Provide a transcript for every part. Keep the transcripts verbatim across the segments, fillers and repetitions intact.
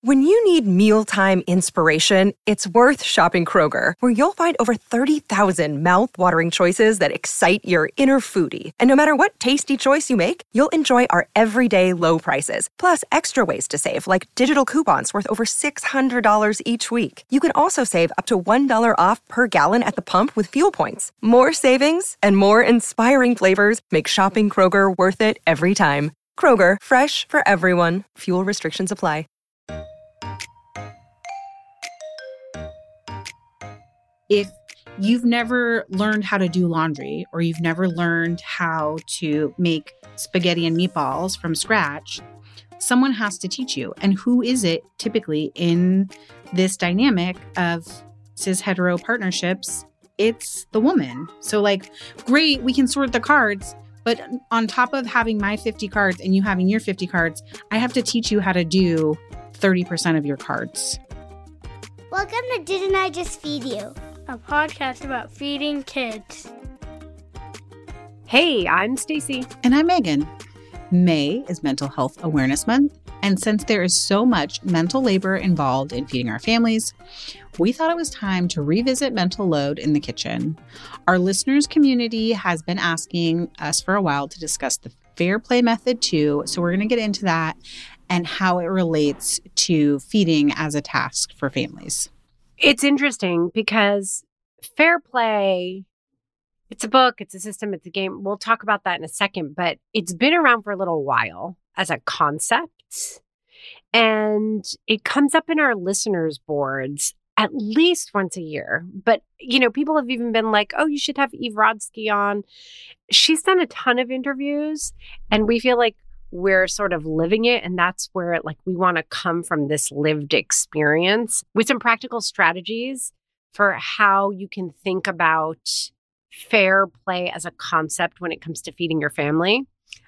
When you need mealtime inspiration, it's worth shopping Kroger, where you'll find over thirty thousand mouth-watering choices that excite your inner foodie. And no matter what tasty choice you make, you'll enjoy our everyday low prices, plus extra ways to save, like digital coupons worth over six hundred dollars each week. You can also save up to one dollar off per gallon at the pump with fuel points. More savings and more inspiring flavors make shopping Kroger worth it every time. Kroger, fresh for everyone. Fuel restrictions apply. If you've never learned how to do laundry, or you've never learned how to make spaghetti and meatballs from scratch, someone has to teach you. And who is it typically in this dynamic of cis hetero partnerships? It's the woman. So like, great, we can sort the cards, but on top of having my fifty cards and you having your fifty cards, I have to teach you how to do thirty percent of your cards. Welcome to Didn't I Just Feed You? A podcast about feeding kids. Hey, I'm Stacy. And I'm Megan. May is Mental Health Awareness Month, and since there is so much mental labor involved in feeding our families, we thought it was time to revisit mental load in the kitchen. Our listeners' community has been asking us for a while to discuss the Fair Play method too, so we're going to get into that and how it relates to feeding as a task for families. It's interesting because Fair Play, it's a book, it's a system, it's a game. We'll talk about that in a second, but it's been around for a little while as a concept. And it comes up in our listeners' boards at least once a year. But, you know, people have even been like, oh, you should have Eve Rodsky on. She's done a ton of interviews, and we feel like we're sort of living it. And that's where like we want to come from this lived experience with some practical strategies for how you can think about fair play as a concept when it comes to feeding your family.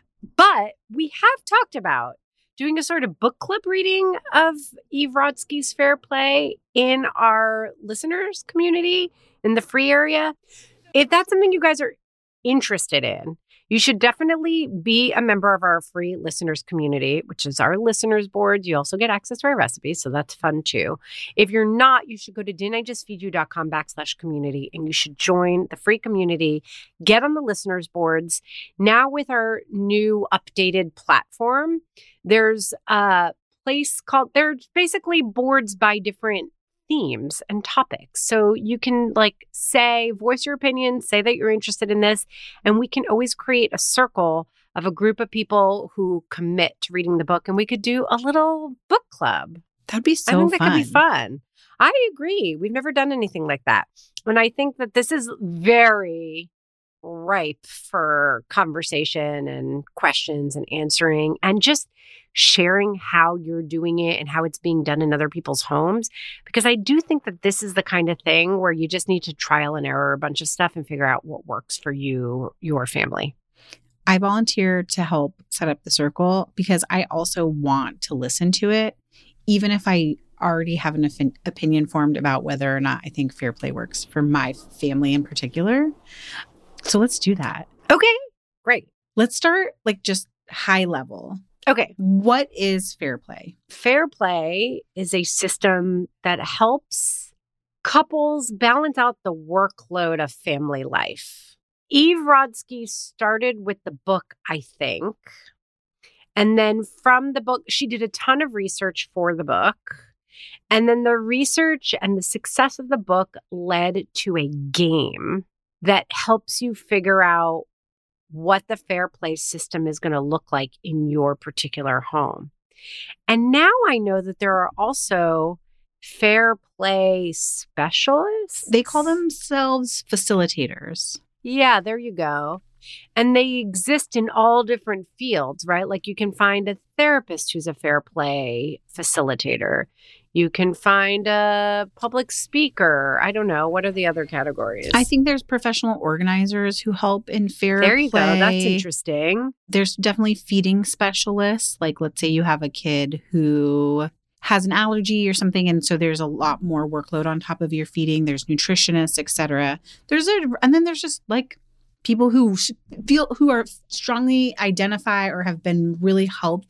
But we have talked about doing a sort of book club reading of Eve Rodsky's Fair Play in our listeners community in the free area. If that's something you guys are interested in, you should definitely be a member of our free listeners community, which is our listeners board. You also get access to our recipes, so that's fun too. If you're not, you should go to didn'tijustfeedyou.com backslash community, and you should join the free community. Get on the listeners boards. Now with our new updated platform, there's a place called, there's basically boards by different themes and topics. So you can like say, voice your opinion, say that you're interested in this, and we can always create a circle of a group of people who commit to reading the book, and we could do a little book club. That'd be so I think fun. that could be fun. I agree. We've never done anything like that. And I think that this is very ripe for conversation and questions and answering and just sharing how you're doing it and how it's being done in other people's homes. Because I do think that this is the kind of thing where you just need to trial and error a bunch of stuff and figure out what works for you, your family. I volunteered to help set up the circle because I also want to listen to it, even if I already have an op- opinion formed about whether or not I think Fair Play works for my family in particular. So let's do that. Okay, great. Let's start like just high level. Okay. What is Fair Play? Fair Play is a system that helps couples balance out the workload of family life. Eve Rodsky started with the book, I think. And then from the book, she did a ton of research for the book. And then the research and the success of the book led to a game that helps you figure out what the Fair Play system is going to look like in your particular home. And now I know that there are also Fair Play specialists. They call themselves facilitators. Yeah, there you go. And they exist in all different fields, right? Like you can find a therapist who's a Fair Play facilitator. You can find a public speaker. I don't know. What are the other categories? I think there's professional organizers who help in Fair Play. There you go. That's interesting. There's definitely feeding specialists. Like, let's say you have a kid who has an allergy or something, and so there's a lot more workload on top of your feeding. There's nutritionists, et cetera. There's a, and then there's just like people who feel who are strongly identify or have been really helped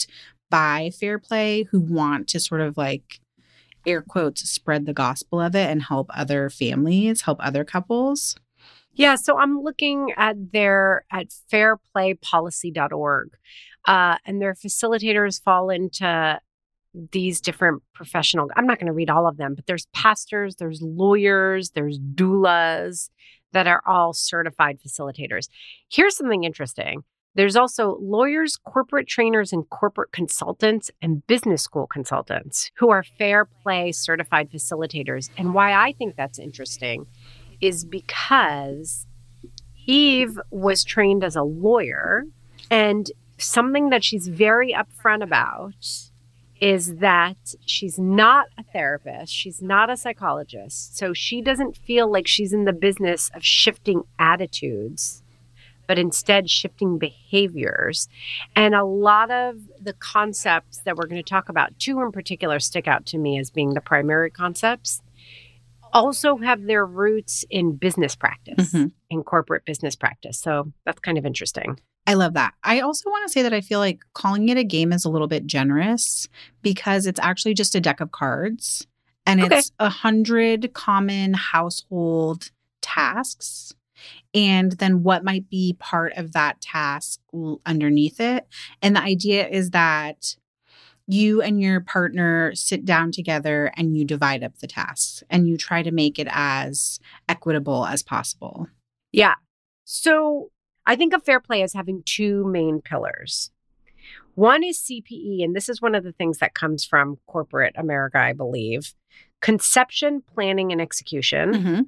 by Fair Play who want to sort of like, air quotes, spread the gospel of it and help other families, help other couples? Yeah, so I'm looking at their at fair play policy dot org, uh, and their facilitators fall into these different professional. I'm not going to read all of them, but there's pastors, there's lawyers, there's doulas that are all certified facilitators. Here's something interesting. There's also lawyers, corporate trainers, and corporate consultants and business school consultants who are Fair Play certified facilitators. And why I think that's interesting is because Eve was trained as a lawyer, and something that she's very upfront about is that she's not a therapist. She's not a psychologist. So she doesn't feel like she's in the business of shifting attitudes, but instead shifting behaviors. And a lot of the concepts that we're going to talk about, two in particular stick out to me as being the primary concepts, also have their roots in business practice, mm-hmm. in corporate business practice. So that's kind of interesting. I love that. I also want to say that I feel like calling it a game is a little bit generous because it's actually just a deck of cards and okay. it's a hundred common household tasks. And then what might be part of that task underneath it. And the idea is that you and your partner sit down together and you divide up the tasks and you try to make it as equitable as possible. Yeah. So I think of Fair Play as having two main pillars. One is C P E, and this is one of the things that comes from corporate America, I believe. Conception, planning, and execution. Mm-hmm.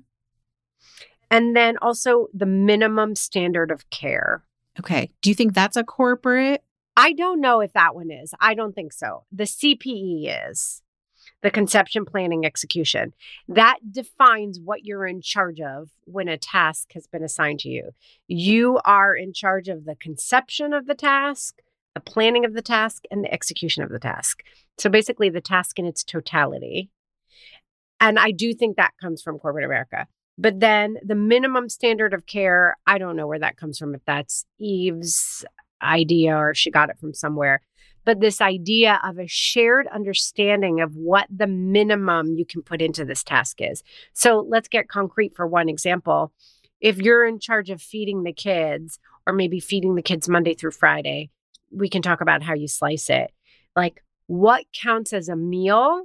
And then also the minimum standard of care. Okay. Do you think that's a corporate? I don't know if that one is. I don't think so. The C P E is the conception, planning, execution. That defines what you're in charge of when a task has been assigned to you. You are in charge of the conception of the task, the planning of the task, and the execution of the task. So basically the task in its totality. And I do think that comes from corporate America. But then the minimum standard of care, I don't know where that comes from, if that's Eve's idea or she got it from somewhere. But this idea of a shared understanding of what the minimum you can put into this task is. So let's get concrete for one example. If you're in charge of feeding the kids, or maybe feeding the kids Monday through Friday, we can talk about how you slice it. Like, what counts as a meal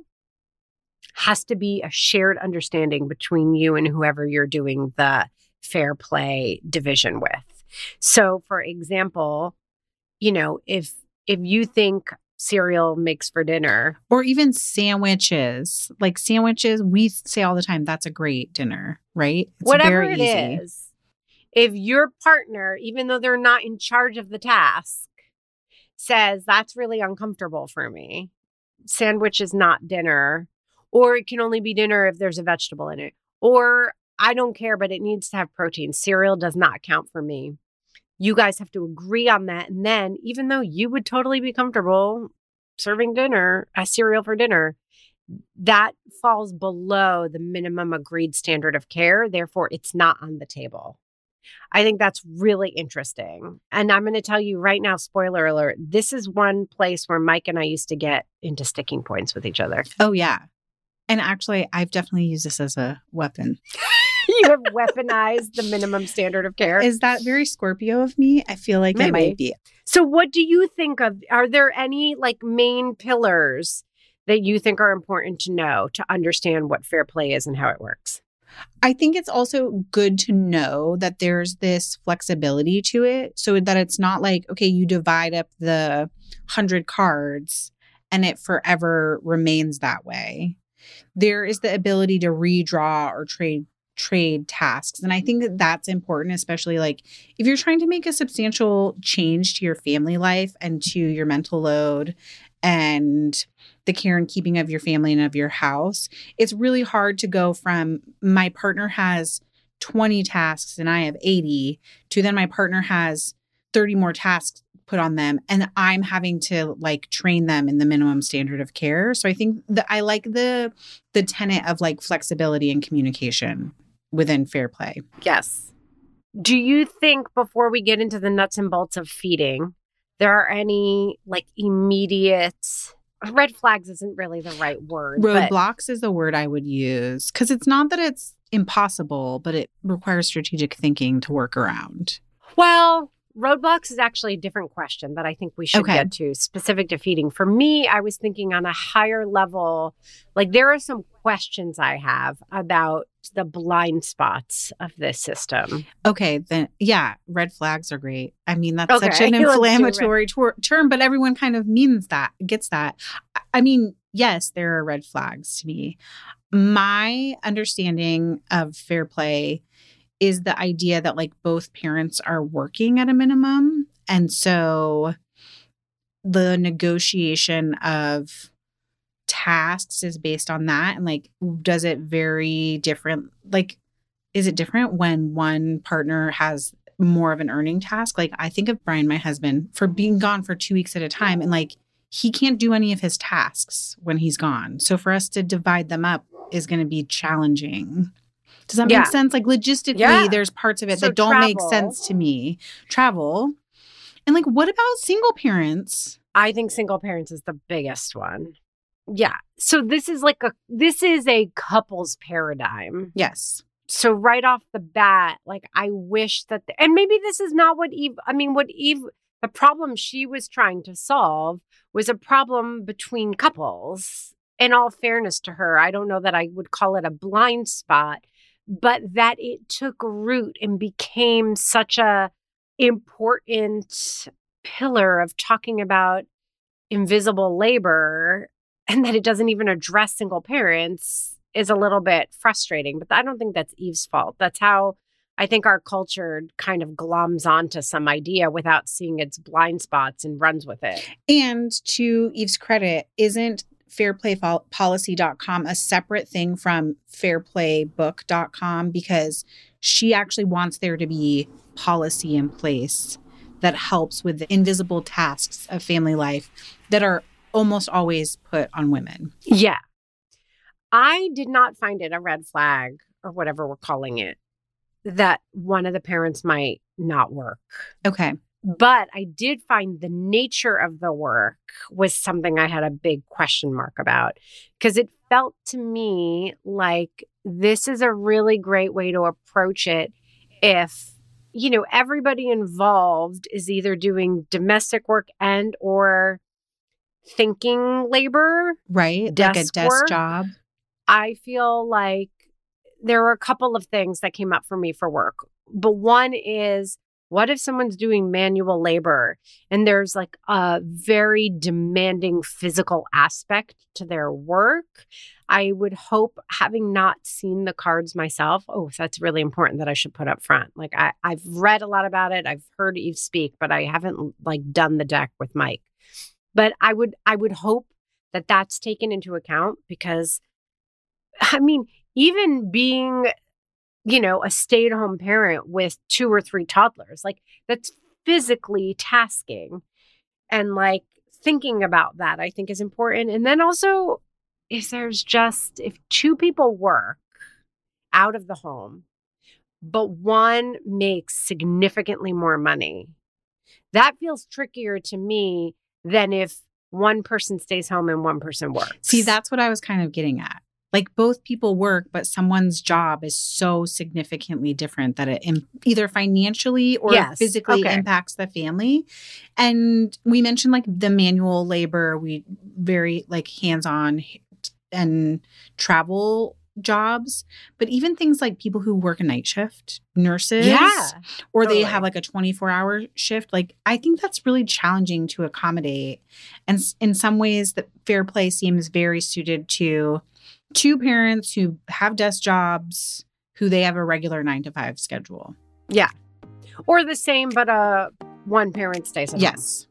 has to be a shared understanding between you and whoever you're doing the Fair Play division with. So, for example, you know, if if you think cereal makes for dinner. Or even sandwiches. Like sandwiches, we say all the time, that's a great dinner, right? It's Whatever very it easy. is. If your partner, even though they're not in charge of the task, says, that's really uncomfortable for me, sandwich is not dinner, or it can only be dinner if there's a vegetable in it, or I don't care, but it needs to have protein. Cereal does not count for me. You guys have to agree on that. And then even though you would totally be comfortable serving dinner, a cereal for dinner, that falls below the minimum agreed standard of care. Therefore, it's not on the table. I think that's really interesting. And I'm going to tell you right now, spoiler alert, this is one place where Mike and I used to get into sticking points with each other. Oh, yeah. And actually, I've definitely used this as a weapon. You have weaponized the minimum standard of care. Is that very Scorpio of me? I feel like Maybe. It might be. So what do you think of, are there any like main pillars that you think are important to know to understand what Fair Play is and how it works? I think it's also good to know that there's this flexibility to it so that it's not like, okay, you divide up the hundred cards and it forever remains that way. There is the ability to redraw or trade trade tasks. And I think that that's important, especially like if you're trying to make a substantial change to your family life and to your mental load and the care and keeping of your family and of your house. It's really hard to go from my partner has twenty tasks and I have eighty to then my partner has thirty more tasks put on them and I'm having to like train them in the minimum standard of care. So I think that I like the the tenet of like flexibility and communication within Fair Play. Yes. Do you think before we get into the nuts and bolts of feeding, there are any like immediate red flags isn't really the right word. Roadblocks is the word I would use because it's not that it's impossible, but it requires strategic thinking to work around. Well, roadblocks is actually a different question that I think we should Okay. get to, specific to feeding. For me, I was thinking on a higher level, like there are some questions I have about the blind spots of this system. Okay, then yeah, red flags are great. I mean, that's Okay, such an let's do inflammatory tor- term, but everyone kind of means that, gets that. I- I mean, yes, there are red flags to me. My understanding of fair play is the idea that like both parents are working at a minimum. And so the negotiation of tasks is based on that. And like, does it vary different? Like, is it different when one partner has more of an earning task? Like, I think of Brian, my husband, for being gone for two weeks at a time. And like, he can't do any of his tasks when he's gone. So for us to divide them up is going to be challenging. Does that Yeah. make sense? Like logistically, Yeah. there's parts of it So that don't make travel. sense to me. Travel. And like, what about single parents? I think single parents is the biggest one. Yeah. So this is like a this is a couples paradigm. Yes. So right off the bat, like I wish that the, and maybe this is not what Eve I mean what Eve the problem she was trying to solve was a problem between couples. In all fairness to her, I don't know that I would call it a blind spot, but that it took root and became such a important pillar of talking about invisible labor, and that it doesn't even address single parents is a little bit frustrating. But I don't think that's Eve's fault. That's how I think our culture kind of gloms onto some idea without seeing its blind spots and runs with it. And to Eve's credit, isn't fair play policy dot com a separate thing from fair play book dot com? Because she actually wants there to be policy in place that helps with the invisible tasks of family life that are almost always put on women. Yeah. I did not find it a red flag or whatever we're calling it that one of the parents might not work. Okay. But I did find the nature of the work was something I had a big question mark about, because it felt to me like this is a really great way to approach it if, you know, everybody involved is either doing domestic work and or thinking labor. Right. Desk like a desk work. job. I feel like there were a couple of things that came up for me for work. But one is, what if someone's doing manual labor and there's like a very demanding physical aspect to their work? I would hope, having not seen the cards myself, oh, that's really important that I should put up front. Like I, I've read a lot about it. I've heard Eve speak, but I haven't like done the deck with Mike. But I would, I would hope that that's taken into account, because I mean, even being, you know, a stay-at-home parent with two or three toddlers, like that's physically tasking, and like thinking about that, I think is important. And then also, if there's just, if two people work out of the home, but one makes significantly more money, that feels trickier to me than if one person stays home and one person works. See, that's what I was kind of getting at. Like both people work, but someone's job is so significantly different that it im- either financially or Yes. physically Okay. impacts the family. And we mentioned like the manual labor, we very like hands-on and travel jobs, but even things like people who work a night shift, nurses, Yeah, or they totally. have like a twenty-four hour shift. Like I think that's really challenging to accommodate. And s- in some ways, that fair play seems very suited to two parents who have desk jobs, who they have a regular nine to five schedule. or the same, but uh, one parent stays at home. Yes.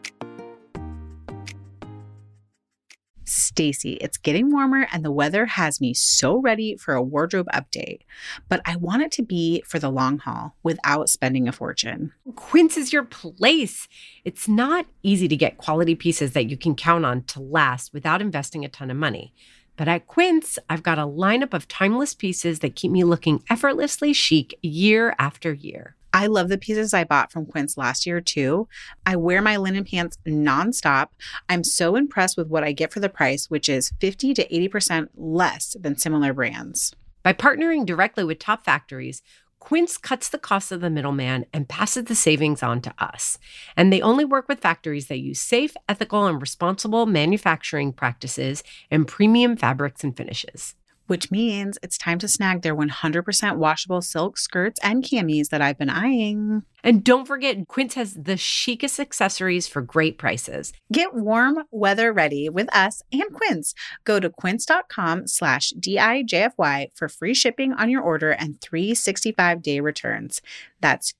Stacy, it's getting warmer and the weather has me so ready for a wardrobe update, but I want it to be for the long haul without spending a fortune. Quince is your place. It's not easy to get quality pieces that you can count on to last without investing a ton of money. But at Quince, I've got a lineup of timeless pieces that keep me looking effortlessly chic year after year. I love the pieces I bought from Quince last year too. I wear my linen pants nonstop. I'm so impressed with what I get for the price, which is fifty to eighty percent less than similar brands. By partnering directly with top factories, Quince cuts the cost of the middleman and passes the savings on to us. And they only work with factories that use safe, ethical, and responsible manufacturing practices and premium fabrics and finishes. Which means it's time to snag their one hundred percent washable silk skirts and camis that I've been eyeing. And don't forget, Quince has the chicest accessories for great prices. Get warm weather ready with us and Quince. Go to quince.com slash D-I-J-F-Y for free shipping on your order and three hundred sixty-five day returns. That's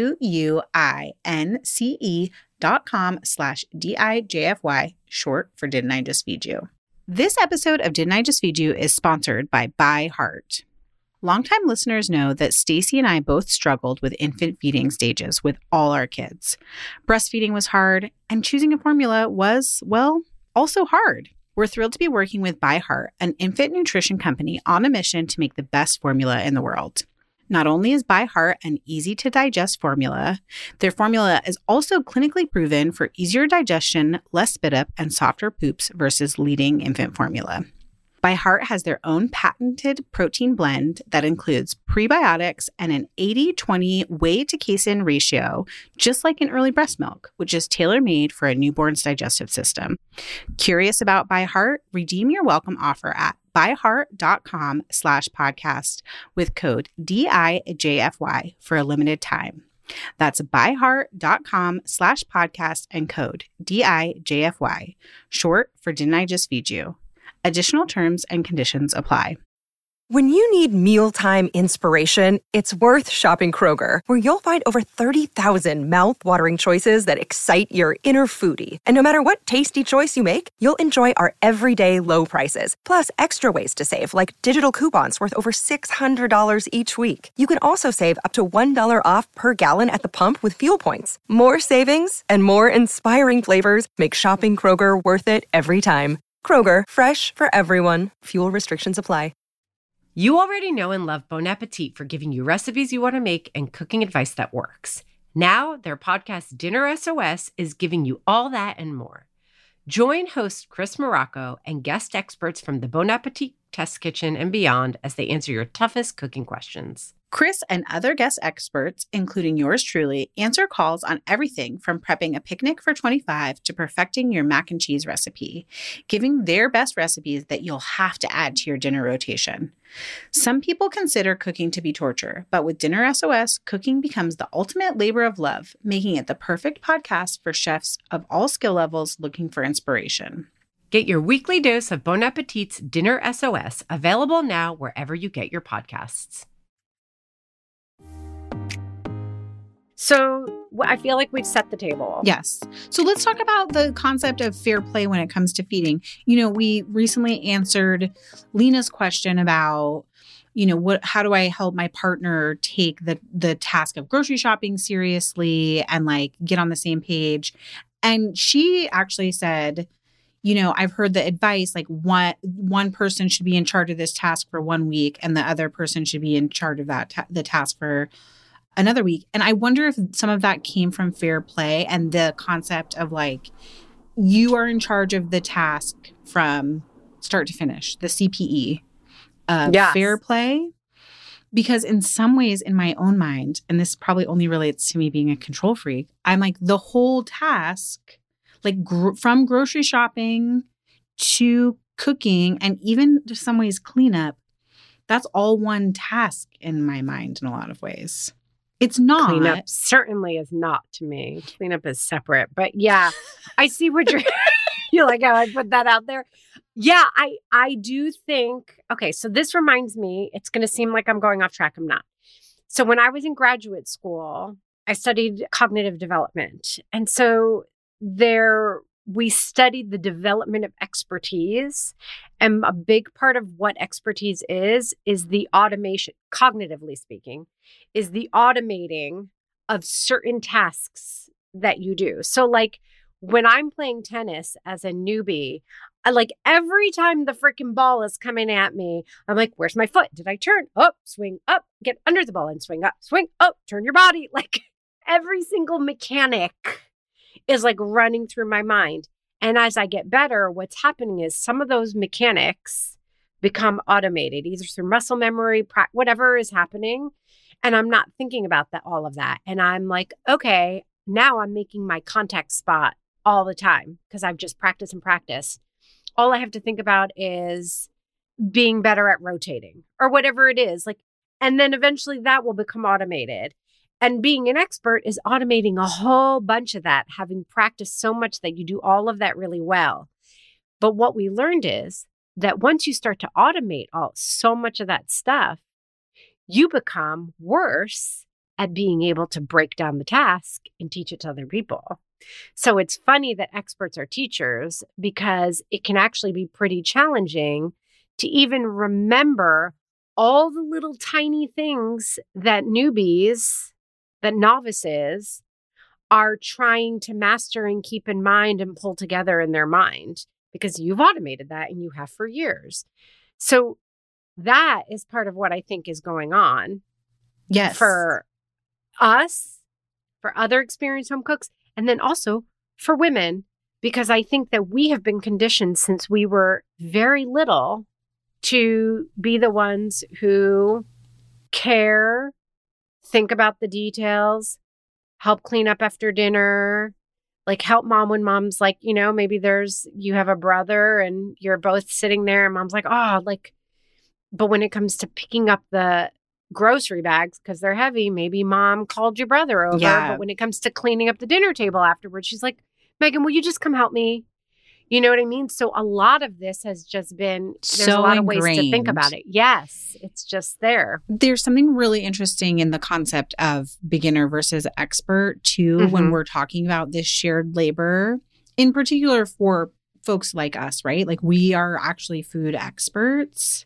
Q-U-I-N-C-E dot com slash D-I-J-F-Y, short for Didn't I Just Feed You? This episode of Didn't I Just Feed You is sponsored by ByHeart. Longtime listeners know that Stacy and I both struggled with infant feeding stages with all our kids. Breastfeeding was hard, and choosing a formula was, well, also hard. We're thrilled to be working with ByHeart, an infant nutrition company on a mission to make the best formula in the world. Not only is ByHeart an easy-to-digest formula, their formula is also clinically proven for easier digestion, less spit up, and softer poops versus leading infant formula. ByHeart has their own patented protein blend that includes prebiotics and an eighty twenty whey to casein ratio, just like in early breast milk, which is tailor-made for a newborn's digestive system. Curious about ByHeart? Redeem your welcome offer at byheart.com slash podcast with code D I J F Y for a limited time. That's byheart.com slash podcast and code D I J F Y, short for Didn't I Just Feed You? Additional terms and conditions apply. When you need mealtime inspiration, it's worth shopping Kroger, where you'll find over thirty thousand mouth-watering choices that excite your inner foodie. And no matter what tasty choice you make, you'll enjoy our everyday low prices, plus extra ways to save, like digital coupons worth over six hundred dollars each week. You can also save up to one dollar off per gallon at the pump with fuel points. More savings and more inspiring flavors make shopping Kroger worth it every time. Kroger, fresh for everyone. Fuel restrictions apply. You already know and love Bon Appetit for giving you recipes you want to make and cooking advice that works. Now, their podcast Dinner S O S is giving you all that and more. Join host Chris Morocco and guest experts from the Bon Appetit Test Kitchen and beyond as they answer your toughest cooking questions. Chris and other guest experts, including yours truly, answer calls on everything from prepping a picnic for twenty-five to perfecting your mac and cheese recipe, giving their best recipes that you'll have to add to your dinner rotation. Some people consider cooking to be torture, but with Dinner S O S, cooking becomes the ultimate labor of love, making it the perfect podcast for chefs of all skill levels looking for inspiration. Get your weekly dose of Bon Appetit's Dinner S O S, available now wherever you get your podcasts. So I feel like we've set the table. Yes. So let's talk about the concept of fair play when it comes to feeding. You know, we recently answered Lena's question about, you know, what, how do I help my partner take the, the task of grocery shopping seriously and like get on the same page? And she actually said, you know, I've heard the advice, like one, one person should be in charge of this task for one week and the other person should be in charge of that, ta- the task for another week. And I wonder if some of that came from fair play and the concept of like, you are in charge of the task from start to finish, the C P E of yes. fair play. Because in some ways in my own mind, and this probably only relates to me being a control freak, I'm like the whole task, like gr- from grocery shopping to cooking and even to some ways cleanup, that's all one task in my mind in a lot of ways. It's not. Cleanup certainly is not to me. Cleanup is separate. But yeah, I see what you're you like how I put that out there. Yeah, I I do think, okay, so this reminds me, it's going to seem like I'm going off track. I'm not. So when I was in graduate school, I studied cognitive development. And so there we studied the development of expertise. And a big part of what expertise is, is the automation, cognitively speaking, is the automating of certain tasks that you do. So like when I'm playing tennis as a newbie, I, like every time the freaking ball is coming at me, I'm like, where's my foot? Did I turn? Up, swing up, get under the ball and swing up, swing up, turn your body. Like every single mechanic is like running through my mind. And as I get better, what's happening is some of those mechanics become automated, either through muscle memory, whatever is happening. And I'm not thinking about that, all of that. And I'm like, okay, now I'm making my contact spot all the time because I've just practiced and practiced. All I have to think about is being better at rotating or whatever it is. Like, and then eventually that will become automated. And being an expert is automating a whole bunch of that, having practiced so much that you do all of that really well. But what we learned is that once you start to automate all so much of that stuff, you become worse at being able to break down the task and teach it to other people. So it's funny that experts are teachers because it can actually be pretty challenging to even remember all the little tiny things that newbies, that novices are trying to master and keep in mind and pull together in their mind because you've automated that and you have for years. So that is part of what I think is going on. Yes. For us, for other experienced home cooks, and then also for women, because I think that we have been conditioned since we were very little to be the ones who care, think about the details, help clean up after dinner, like help mom when mom's like, you know, maybe there's, you have a brother and you're both sitting there and mom's like, oh, like, but when it comes to picking up the grocery bags because they're heavy, maybe mom called your brother over. Yeah. But when it comes to cleaning up the dinner table afterwards, she's like, Megan, will you just come help me? You know what I mean? So a lot of this has just been, there's So a lot of ways to ingrained. think about it. Yes, it's just there. There's something really interesting in the concept of beginner versus expert too, Mhm. when we're talking about this shared labor, in particular for folks like us, right? Like we are actually food experts.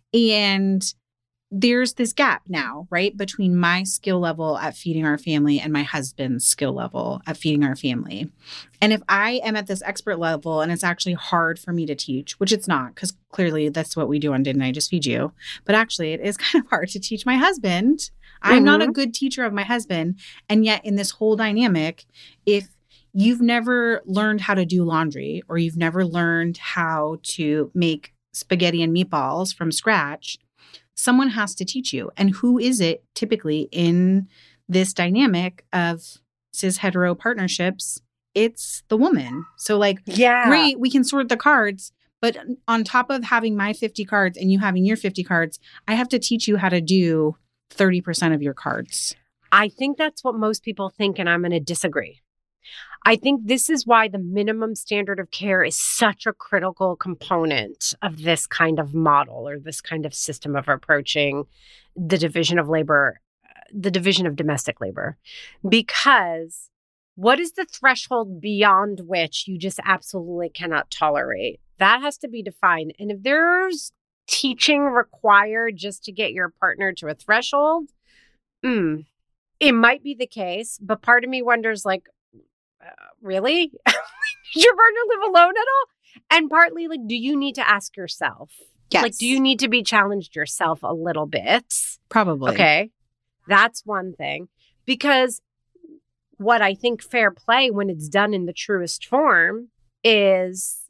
And there's this gap now, right, between my skill level at feeding our family and my husband's skill level at feeding our family. And if I am at this expert level and it's actually hard for me to teach, which it's not, because clearly that's what we do on Didn't I Just Feed You? But actually it is kind of hard to teach my husband. Mm-hmm. I'm not a good teacher of my husband. And yet in this whole dynamic, if you've never learned how to do laundry or you've never learned how to make spaghetti and meatballs from scratch, someone has to teach you. And who is it typically in this dynamic of cis hetero partnerships? It's the woman. So like, Yeah. great, we can sort the cards. But on top of having my fifty cards and you having your fifty cards, I have to teach you how to do thirty percent of your cards. I think that's what most people think, and I'm going to disagree. I think this is why the minimum standard of care is such a critical component of this kind of model or this kind of system of approaching the division of labor, the division of domestic labor. Because what is the threshold beyond which you just absolutely cannot tolerate? That has to be defined. And if there's teaching required just to get your partner to a threshold, mm, it might be the case. But part of me wonders, like, Uh, really? Does your partner live alone at all? And partly, like, do you need to ask yourself? Yes. Like, do you need to be challenged yourself a little bit? Probably. Okay. That's one thing. Because what I think fair play, when it's done in the truest form, is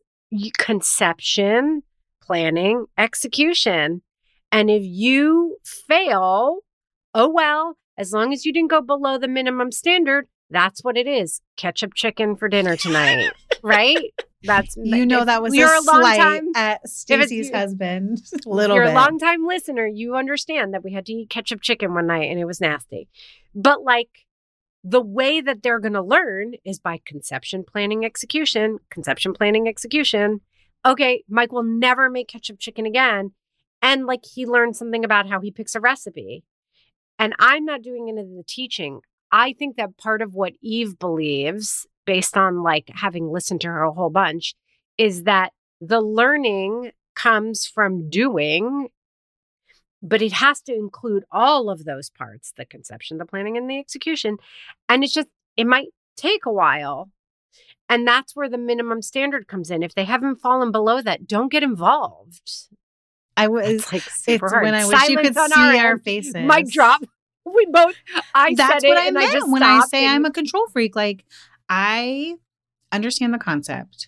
conception, planning, execution. And if you fail, oh, well, as long as you didn't go below the minimum standard, that's what it is. Ketchup chicken for dinner tonight, right? That's You know, that was you're a, a long slight time at Stacey's husband. A little you're bit. a long time listener. You understand that we had to eat ketchup chicken one night and it was nasty. But like the way that they're going to learn is by conception, planning, execution, conception, planning, execution. Okay, Mike will never make ketchup chicken again. And like he learned something about how he picks a recipe. And I'm not doing any of the teaching. I think that part of what Eve believes, based on like having listened to her a whole bunch, is that the learning comes from doing, but it has to include all of those parts, the conception, the planning, and the execution. And it's just, it might take a while. And that's where the minimum standard comes in. If they haven't fallen below that, don't get involved. I was It's like super it's hard. when I wish you could Silence see on our, our end. faces. Mic drop. We both, I That's said what it I and meant I just when I stopped say and- I'm a control freak. Like, I understand the concept.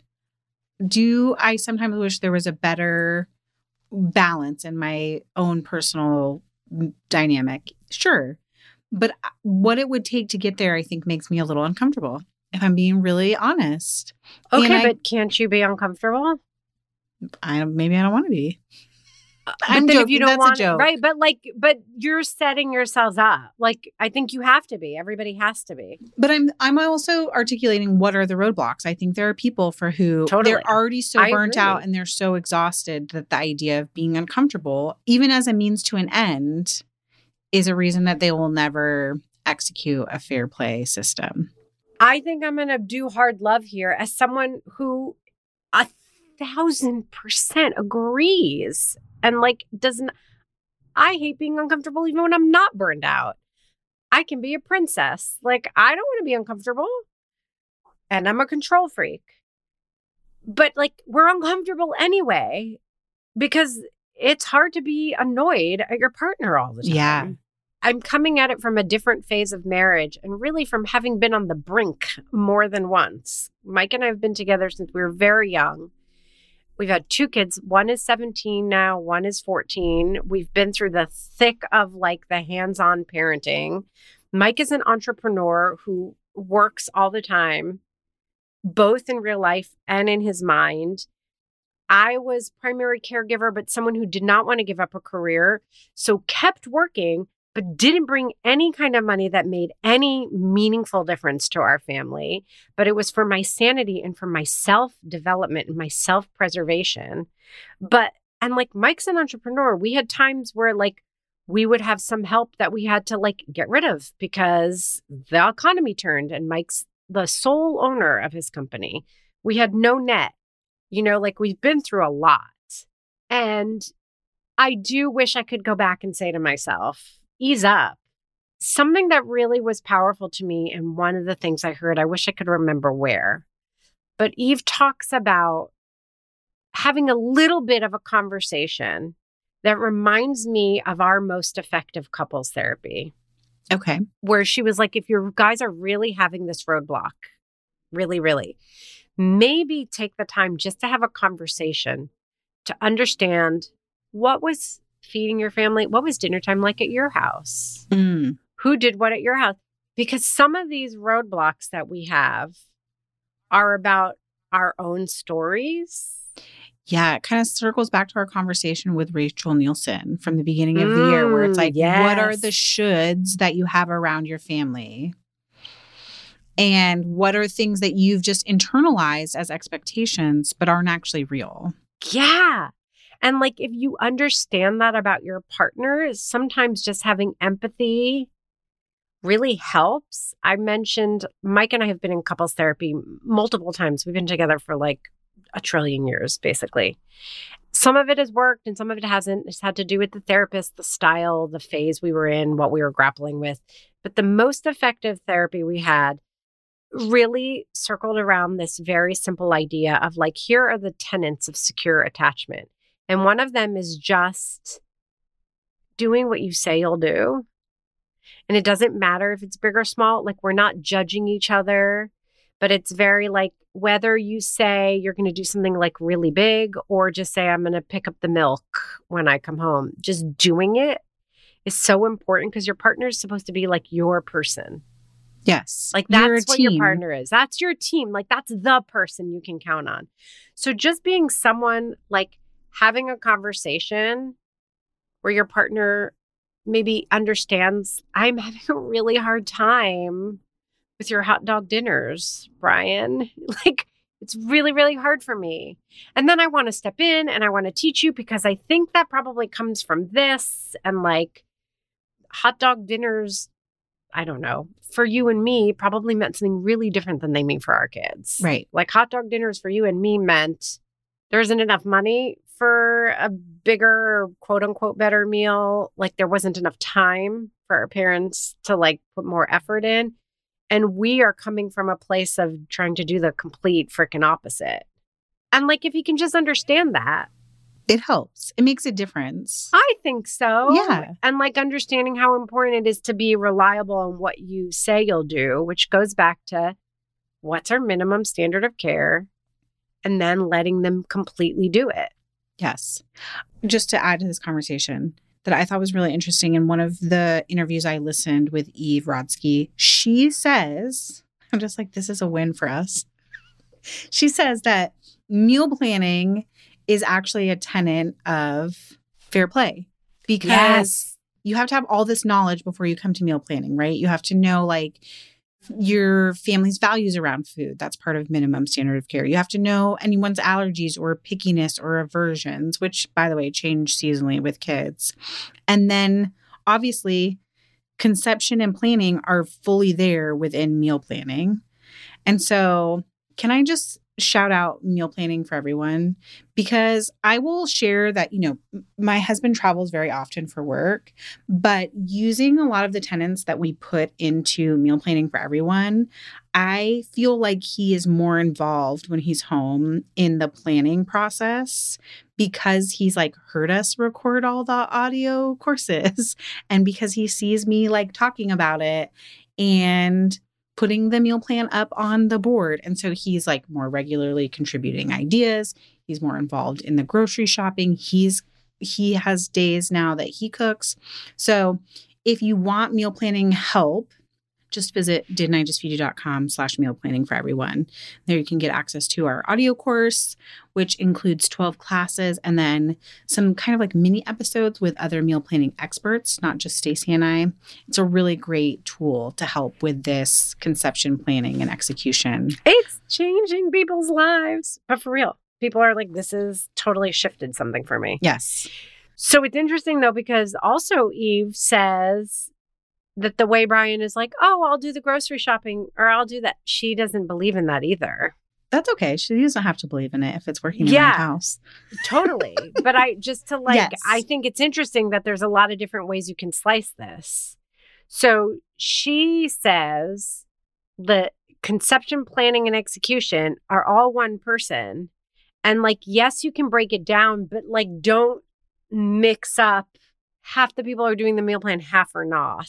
Do I sometimes wish there was a better balance in my own personal dynamic? Sure. But what it would take to get there, I think, makes me a little uncomfortable, if I'm being really honest. Okay, And I- but can't you be uncomfortable? I maybe I don't want to be. But I'm then joking. if you don't That's want a joke. right, but like, but you're setting yourselves up. Like, I think you have to be. Everybody has to be. But I'm I'm also articulating what are the roadblocks. I think there are people for who Totally. they're already so I burnt agree. out and they're so exhausted that the idea of being uncomfortable, even as a means to an end, is a reason that they will never execute a fair play system. I think I'm going to do hard love here as someone who a thousand percent agrees and like doesn't. I hate being uncomfortable even when I'm not burned out. I can be a princess. Like, I don't want to be uncomfortable. And I'm a control freak. But like, we're uncomfortable anyway because it's hard to be annoyed at your partner all the time. Yeah. I'm coming at it from a different phase of marriage and really from having been on the brink more than once. Mike and I have been together since we were very young. We've had two kids. One is seventeen now. One is fourteen. We've been through the thick of like the hands-on parenting. Mike is an entrepreneur who works all the time, both in real life and in his mind. I was primary caregiver, but someone who did not want to give up a career, so kept working, but didn't bring any kind of money that made any meaningful difference to our family. But it was for my sanity and for my self-development and my self-preservation. But, and like Mike's an entrepreneur, we had times where like we would have some help that we had to like get rid of because the economy turned and Mike's the sole owner of his company. We had no net, you know, like we've been through a lot. And I do wish I could go back and say to myself, ease up. Something that really was powerful to me, and one of the things I heard, I wish I could remember where, but Eve talks about having a little bit of a conversation that reminds me of our most effective couples therapy, Okay. where she was like, if you guys are really having this roadblock, really, really, maybe take the time just to have a conversation to understand what was feeding your family, what was dinner time like at your house? Mm. Who did what at your house? Because some of these roadblocks that we have are about our own stories. Yeah, it kind of circles back to our conversation with Rachel Nielsen from the beginning of the year, where it's like, Mm, what are yes. the shoulds that you have around your family? And what are things that you've just internalized as expectations, but aren't actually real? Yeah. And like, if you understand that about your partner, sometimes just having empathy really helps. I mentioned Mike and I have been in couples therapy multiple times. We've been together for like a trillion years, basically. Some of it has worked and some of it hasn't. It's had to do with the therapist, the style, the phase we were in, what we were grappling with. But the most effective therapy we had really circled around this very simple idea of like, here are the tenets of secure attachment. And one of them is just doing what you say you'll do. And it doesn't matter if it's big or small. Like, we're not judging each other, but it's very like whether you say you're going to do something like really big or just say, I'm going to pick up the milk when I come home. Just doing it is so important because your partner is supposed to be like your person. Yes. Like, You're a that's what your team. partner is. That's your team. Like, that's the person you can count on. So just being someone, like having a conversation where your partner maybe understands, I'm having a really hard time with your hot dog dinners, Brian. Like, it's really, really hard for me. And then I want to step in and I want to teach you because I think that probably comes from this. And like, hot dog dinners, I don't know, for you and me probably meant something really different than they mean for our kids. Right. Like, hot dog dinners for you and me meant there isn't enough money for a bigger, quote unquote, better meal. Like, there wasn't enough time for our parents to like put more effort in. And we are coming from a place of trying to do the complete freaking opposite. And like, if you can just understand that. It helps. It makes a difference. I think so. Yeah. And like understanding how important it is to be reliable on what you say you'll do, which goes back to what's our minimum standard of care, and then letting them completely do it. Yes. Just to add to this conversation that I thought was really interesting, in one of the interviews I listened with Eve Rodsky, she says, I'm just like, this is a win for us. She says that meal planning is actually a tenet of fair play, because Yes. you have to have all this knowledge before you come to meal planning, right? You have to know like your family's values around food. That's part of minimum standard of care. You have to know anyone's allergies or pickiness or aversions, which, by the way, change seasonally with kids. And then obviously conception and planning are fully there within meal planning. And so can I just shout out meal planning for everyone? Because I will share that, you know, my husband travels very often for work, but using a lot of the tenets that we put into meal planning for everyone, I feel like he is more involved when he's home in the planning process, because he's like heard us record all the audio courses and because he sees me like talking about it and putting the meal plan up on the board. And so he's like more regularly contributing ideas. He's more involved in the grocery shopping. He's he has days now that he cooks. So if you want meal planning help, just visit didn't I just feed you dot com slash meal planning for everyone. There you can get access to our audio course, which includes twelve classes and then some kind of like mini episodes with other meal planning experts, not just Stacey and I. It's a really great tool to help with this conception planning and execution. It's changing people's lives. But for real, people are like, this has totally shifted something for me. Yes. So it's interesting though, because also Eve says that the way Brian is like, oh, I'll do the grocery shopping or I'll do that. She doesn't believe in that either. That's okay. She doesn't have to believe in it if it's working Yeah. in my house. Totally. But I just to like, Yes. I think it's interesting that there's a lot of different ways you can slice this. So she says the conception, planning, and execution are all one person. And like, yes, you can break it down, but like, don't mix up half the people are doing the meal plan, half are not.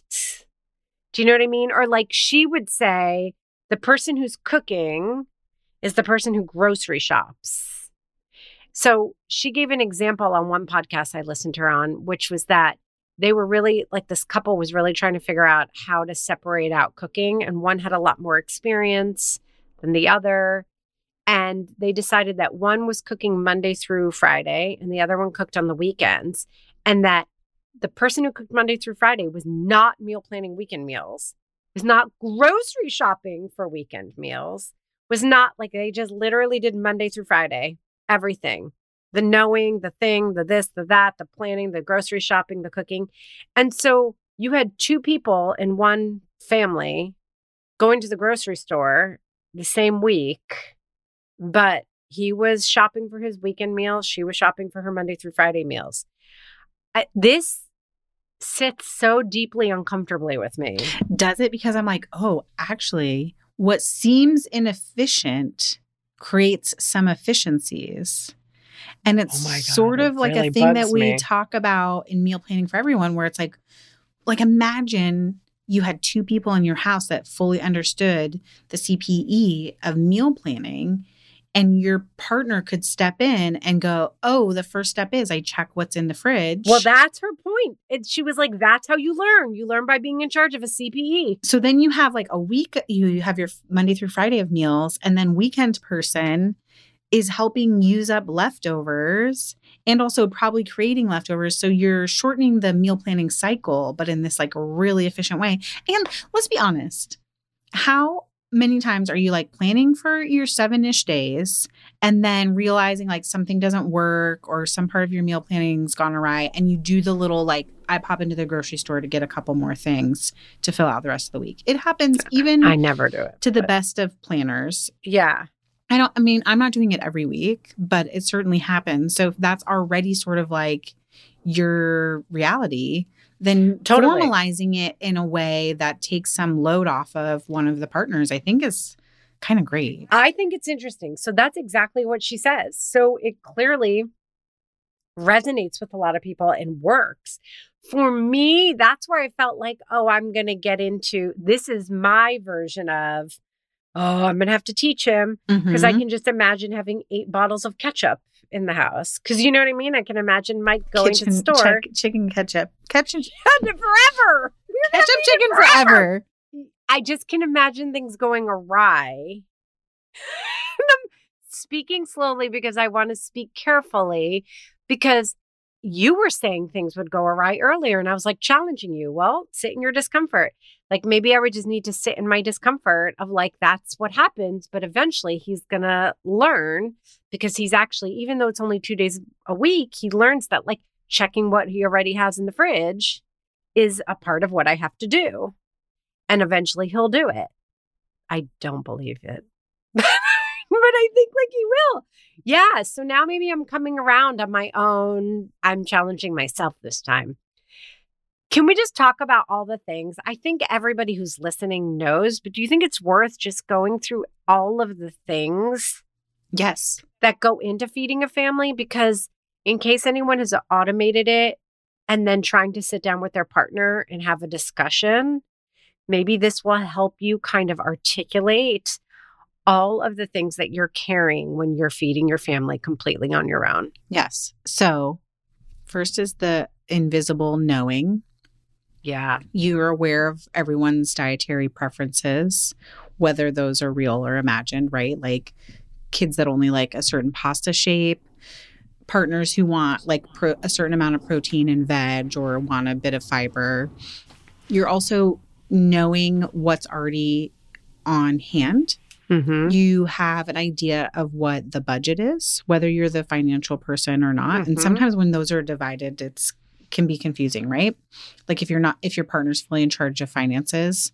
Do you know what I mean? Or like she would say, the person who's cooking is the person who grocery shops. So she gave an example on one podcast I listened to her on, which was that they were really like this couple was really trying to figure out how to separate out cooking. And one had a lot more experience than the other. And they decided that one was cooking Monday through Friday and the other one cooked on the weekends. And that the person who cooked Monday through Friday was not meal planning weekend meals, was not grocery shopping for weekend meals, was not like they just literally did Monday through Friday, everything. The knowing, the thing, the this, the that, the planning, the grocery shopping, the cooking. And so you had two people in one family going to the grocery store the same week, but he was shopping for his weekend meals. She was shopping for her Monday through Friday meals. I, this sits so deeply uncomfortably with me. Does it? Because I'm like, oh, actually, what seems inefficient creates some efficiencies. And it's Oh my God, sort of it like really a thing that bugs we me. talk about in meal planning for everyone, where it's like, like imagine you had two people in your house that fully understood the C P E of meal planning, and your partner could step in and go, oh, the first step is I check what's in the fridge. Well, that's her point. It, she was like, that's how you learn. You learn by being in charge of a C P E. So then you have like a week, you, you have your Monday through Friday of meals, and then weekend person is helping use up leftovers and also probably creating leftovers. So you're shortening the meal planning cycle, but in this like really efficient way. And let's be honest, how many times are you like planning for your seven-ish days and then realizing like something doesn't work or some part of your meal planning's gone awry, and you do the little like, I pop into the grocery store to get a couple more things to fill out the rest of the week. It happens even I never do it. to the but- best of planners. Yeah. I don't, I mean, I'm not doing it every week, but it certainly happens. So if that's already sort of like your reality, then Totally. formalizing it in a way that takes some load off of one of the partners, I think is kind of great. I think it's interesting. So that's exactly what she says. So it clearly resonates with a lot of people and works. For me, that's where I felt like, oh, I'm going to get into, this is my version of, oh, I'm going to have to teach him because I Mhm. can just imagine having eight bottles of ketchup in the house. Because you know what I mean? I can imagine Mike going Kitchen, to the store. check- chicken ketchup. Ketchup, Forever. We're gonna ketchup be chicken forever. forever. I just can imagine things going awry. I'm speaking slowly because I want to speak carefully because you were saying things would go awry earlier. And I was like challenging you. Well, sit in your discomfort. Like maybe I would just need to sit in my discomfort of like, that's what happens. But eventually he's going to learn because he's actually, even though it's only two days a week, he learns that like checking what he already has in the fridge is a part of what I have to do. And eventually he'll do it. I don't believe it. But I think like he will. Yeah. So now maybe I'm coming around on my own. I'm challenging myself this time. Can we just talk about all the things? I think everybody who's listening knows, but do you think it's worth just going through all of the things Yes. that go into feeding a family? Because in case anyone has automated it and then trying to sit down with their partner and have a discussion, maybe this will help you kind of articulate all of the things that you're carrying when you're feeding your family completely on your own. Yes. So first is the invisible knowing. Yeah. You're aware of everyone's dietary preferences, whether those are real or imagined, right? Like kids that only like a certain pasta shape, partners who want like pro- a certain amount of protein and veg or want a bit of fiber. You're also knowing what's already on hand. Mm-hmm. You have an idea of what the budget is, whether you're the financial person or not. And Mhm. sometimes when those are divided, it's can be confusing, right? Like if you're not, if your partner's fully in charge of finances,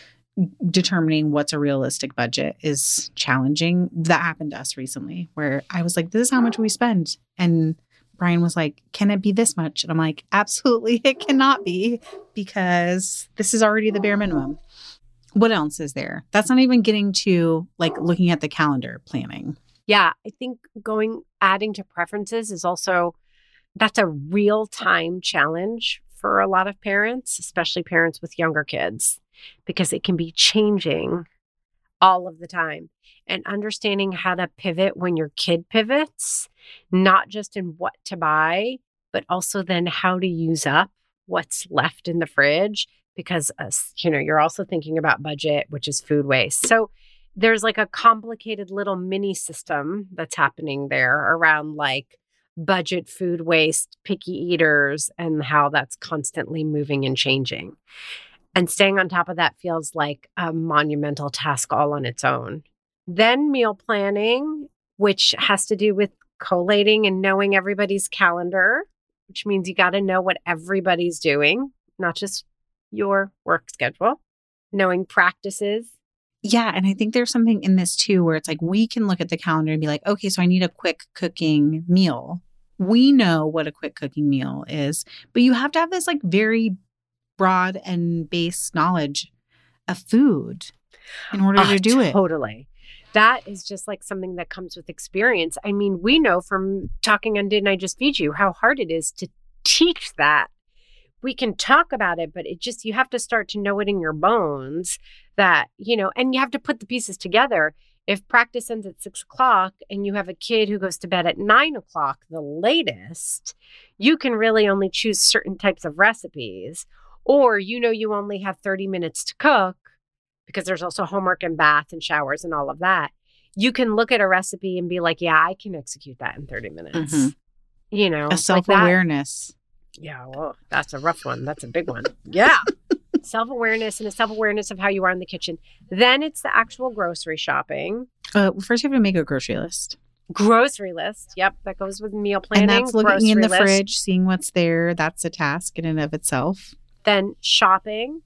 determining what's a realistic budget is challenging. That happened to us recently where I was like, this is how much we spend. And Brian was like, can it be this much? And I'm like, absolutely, it cannot be because this is already the bare minimum. What else is there? That's not even getting to like looking at the calendar planning. Yeah. I think going, adding to preferences is also, that's a real time challenge for a lot of parents, especially parents with younger kids, because it can be changing all of the time. And understanding how to pivot when your kid pivots, not just in what to buy, but also then how to use up what's left in the fridge. Because, uh, you know, you're also thinking about budget, which is food waste. So there's like a complicated little mini system that's happening there around like budget, food waste, picky eaters, and how that's constantly moving and changing. And staying on top of that feels like a monumental task all on its own. Then meal planning, which has to do with collating and knowing everybody's calendar, which means you got to know what everybody's doing, not just your work schedule, knowing practices. Yeah. And I think there's something in this too, where it's like, we can look at the calendar and be like, okay, so I need a quick cooking meal. We know what a quick cooking meal is, but you have to have this like very broad and base knowledge of food in order Oh, to do it. Totally. That is just like something that comes with experience. I mean, we know from talking on Didn't I Just Feed You how hard it is to teach that. We can talk about it, but it just, you have to start to know it in your bones that, you know, and you have to put the pieces together. If practice ends at six o'clock and you have a kid who goes to bed at nine o'clock, the latest, you can really only choose certain types of recipes. Or, you know, you only have thirty minutes to cook because there's also homework and bath and showers and all of that. You can look at a recipe and be like, yeah, I can execute that in thirty minutes. Mhm. You know, A like that. self-awareness. Yeah, well, that's a rough one. That's a big one. Yeah. Self-awareness and a self-awareness of how you are in the kitchen. Then it's the actual grocery shopping. Uh, first, you have to make a grocery list. Grocery list. Yep, that goes with meal planning. And that's looking in the grocery list. fridge, seeing what's there. That's a task in and of itself. Then shopping,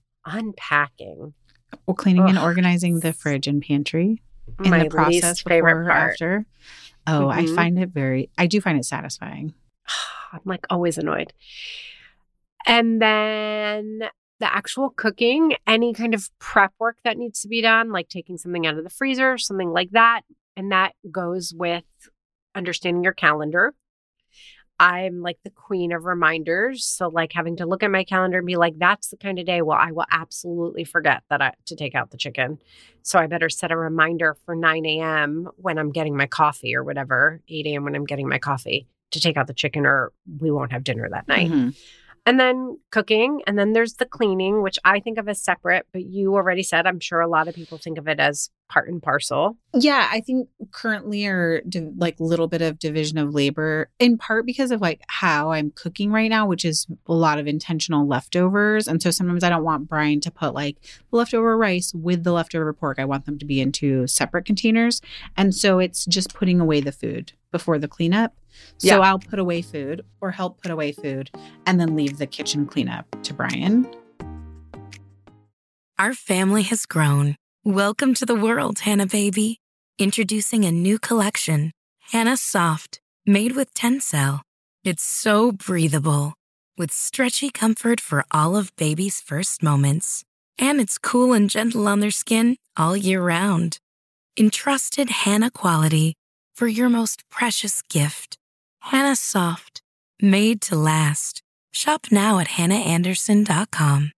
unpacking. Well, cleaning and Ugh. organizing the fridge and pantry in My the process least before favorite or part. after. Oh, Mhm. I find it very, I do find it satisfying. I'm like always annoyed. And then the actual cooking, any kind of prep work that needs to be done, like taking something out of the freezer, something like that. And that goes with understanding your calendar. I'm like the queen of reminders. So like having to look at my calendar and be like, that's the kind of day, well, I will absolutely forget that I to take out the chicken. So I better set a reminder for nine a.m. when I'm getting my coffee or whatever, eight a.m. when I'm getting my coffee to take out the chicken or we won't have dinner that night. Mm-hmm. And then cooking. And then there's the cleaning, which I think of as separate, but you already said, I'm sure a lot of people think of it as part and parcel. Yeah, I think currently are di- like a little bit of division of labor, in part because of like how I'm cooking right now, which is a lot of intentional leftovers. And so sometimes I don't want Brian to put like the leftover rice with the leftover pork. I want them to be in two separate containers. And so it's just putting away the food before the cleanup. So Yeah. I'll put away food or help put away food and then leave the kitchen cleanup to Brian. Our family has grown. Welcome to the world, Hannah baby. Introducing a new collection, Hannah Soft, made with Tencel. It's so breathable, with stretchy comfort for all of baby's first moments. And it's cool and gentle on their skin all year round. Entrusted Hannah quality for your most precious gift. Hannah Soft, made to last. Shop now at hannah anderson dot com.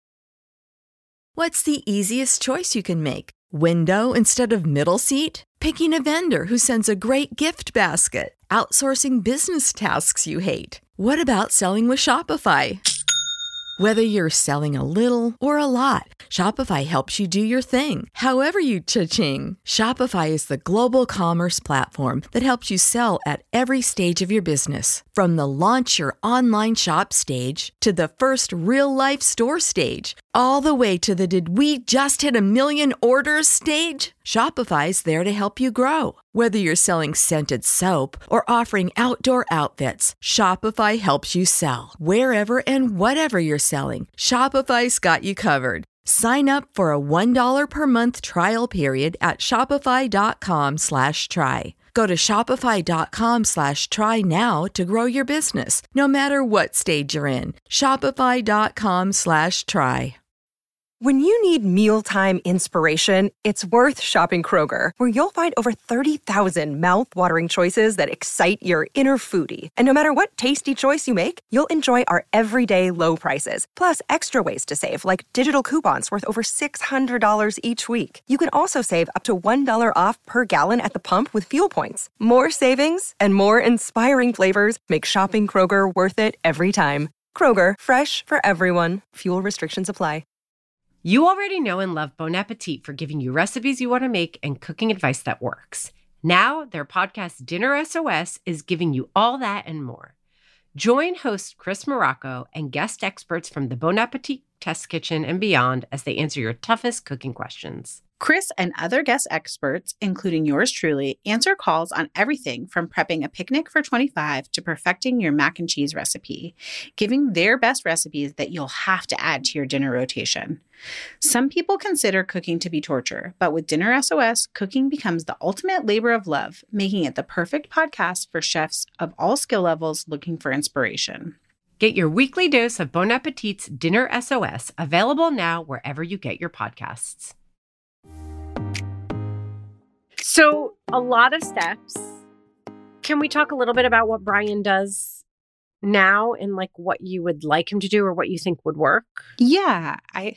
What's the easiest choice you can make? Window instead of middle seat? Picking a vendor who sends a great gift basket? Outsourcing business tasks you hate? What about selling with Shopify? Whether you're selling a little or a lot, Shopify helps you do your thing, however you cha-ching. Shopify is the global commerce platform that helps you sell at every stage of your business. From the launch your online shop stage to the first real-life store stage, all the way to the did we just hit a million orders stage. Shopify's there to help you grow. Whether you're selling scented soap or offering outdoor outfits, Shopify helps you sell. Wherever and whatever you're selling, Shopify's got you covered. Sign up for a one dollar per month trial period at shopify.com slash try. Go to shopify.com slash try now to grow your business, no matter what stage you're in. Shopify.com slash try. When you need mealtime inspiration, it's worth shopping Kroger, where you'll find over thirty thousand mouth-watering choices that excite your inner foodie. And no matter what tasty choice you make, you'll enjoy our everyday low prices, plus extra ways to save, like digital coupons worth over six hundred dollars each week. You can also save up to one dollar off per gallon at the pump with fuel points. More savings and more inspiring flavors make shopping Kroger worth it every time. Kroger, fresh for everyone. Fuel restrictions apply. You already know and love Bon Appetit for giving you recipes you want to make and cooking advice that works. Now, their podcast Dinner S O S is giving you all that and more. Join host Chris Morocco and guest experts from the Bon Appetit Test Kitchen and beyond as they answer your toughest cooking questions. Chris and other guest experts, including yours truly, answer calls on everything from prepping a picnic for twenty-five to perfecting your mac and cheese recipe, giving their best recipes that you'll have to add to your dinner rotation. Some people consider cooking to be torture, but with Dinner S O S, cooking becomes the ultimate labor of love, making it the perfect podcast for chefs of all skill levels looking for inspiration. Get your weekly dose of Bon Appetit's Dinner S O S, available now wherever you get your podcasts. So a lot of steps. Can we talk a little bit about what Brian does now and like what you would like him to do or what you think would work? Yeah, I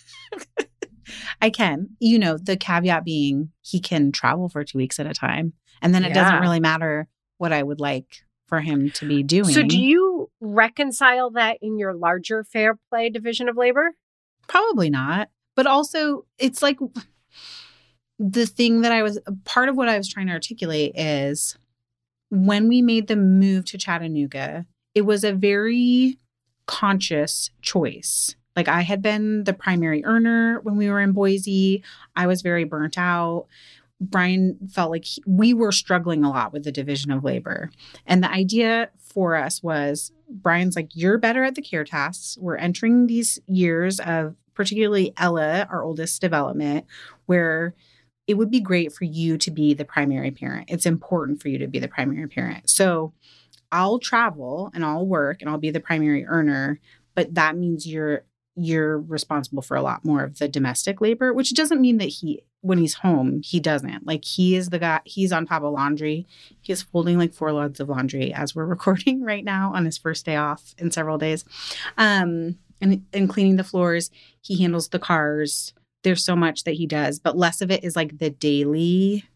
I can. You know, the caveat being he can travel for two weeks at a time. And then it Yeah. doesn't really matter what I would like for him to be doing. So do you reconcile that in your larger fair play division of labor? Probably not. But also, it's like the thing that I was, part of what I was trying to articulate is when we made the move to Chattanooga, it was a very conscious choice. Like I had been the primary earner when we were in Boise. I was very burnt out. Brian felt like he, we were struggling a lot with the division of labor. And the idea for us was Brian's like, you're better at the care tasks. We're entering these years of particularly Ella, our oldest development, where it would be great for you to be the primary parent. It's important for you to be the primary parent. So I'll travel and I'll work and I'll be the primary earner, but that means you're you're responsible for a lot more of the domestic labor, which doesn't mean that he, when he's home, he doesn't. Like, he is the guy, he's on top of laundry. He's folding like four loads of laundry as we're recording right now on his first day off in several days. Um, and, and cleaning the floors. He handles the cars. There's so much that he does, but less of it is like the daily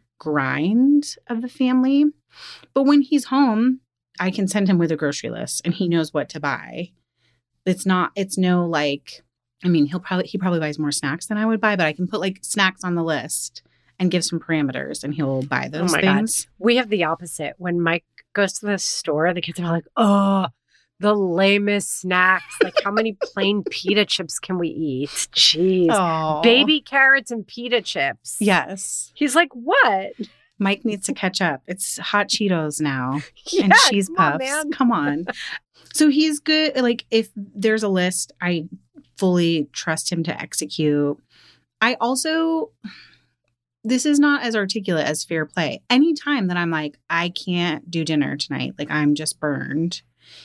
grind of the family. But when he's home, I can send him with a grocery list and he knows what to buy. It's not, it's no like, I mean, he'll probably, he probably buys more snacks than I would buy, but I can put like snacks on the list and give some parameters and he'll buy those oh my things. God. We have the opposite. When Mike goes to the store, the kids are like, oh, the lamest snacks. Like, how many plain pita chips can we eat? Jeez. Aww. Baby carrots and pita chips. Yes. He's like, what? Mike needs to catch up. It's hot Cheetos now Yeah, and cheese come on, puffs. man. Come on. So he's good. Like, if there's a list, I fully trust him to execute. I also, this is not as articulate as fair play. Anytime that I'm like, I can't do dinner tonight, like I'm just burned,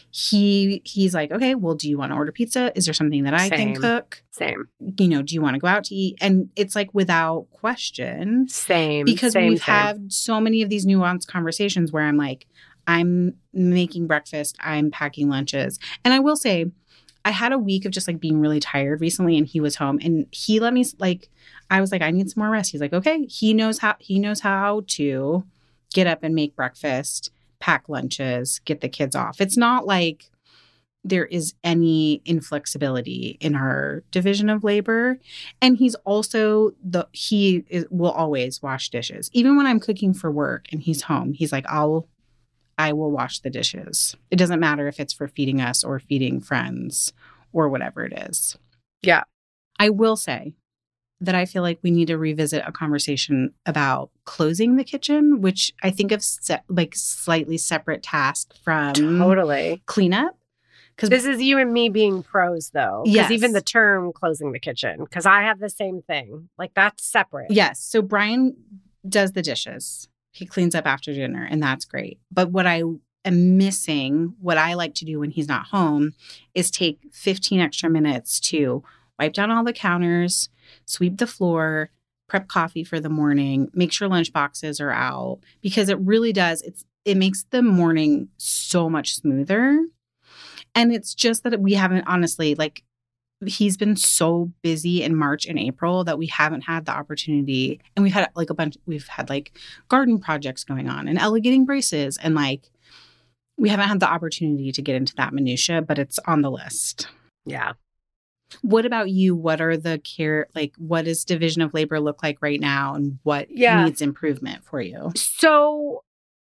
he he's like, okay, well, do you want to order pizza? Is there something that I Same. can cook? Same. You know, do you want to go out to eat? And it's like without question. Same. Because same, we've same. had so many of these nuanced conversations where I'm like, I'm making breakfast, I'm packing lunches. And I will say, I had a week of just like being really tired recently and he was home and he let me like, I was like, I need some more rest. He's like, okay. He knows how, he knows how to get up and make breakfast, pack lunches, get the kids off. It's not like there is any inflexibility in our division of labor. And he's also the, he is, will always wash dishes. Even when I'm cooking for work and he's home, he's like, I'll, I will wash the dishes. It doesn't matter if it's for feeding us or feeding friends or whatever it is. Yeah. I will say that I feel like we need to revisit a conversation about closing the kitchen, which I think of se- like slightly separate task from Totally. cleanup. Because This is you and me being pros, though. Because Yes. even the term closing the kitchen, because I have the same thing. Like, that's separate. Yes. So Brian does the dishes. He cleans up after dinner, and that's great. But what I am missing, what I like to do when he's not home, is take fifteen extra minutes to wipe down all the counters, sweep the floor, prep coffee for the morning, make sure lunch boxes are out, because it really does. It's it makes the morning so much smoother. And it's just that we haven't, honestly, like, he's been so busy in March and April that we haven't had the opportunity. And we've had like a bunch, we've had like garden projects going on and Ella getting braces. And like, we haven't had the opportunity to get into that minutia, but it's on the list. Yeah. What about you? What are the care, like, what does division of labor look like right now? And what Yeah. needs improvement for you? So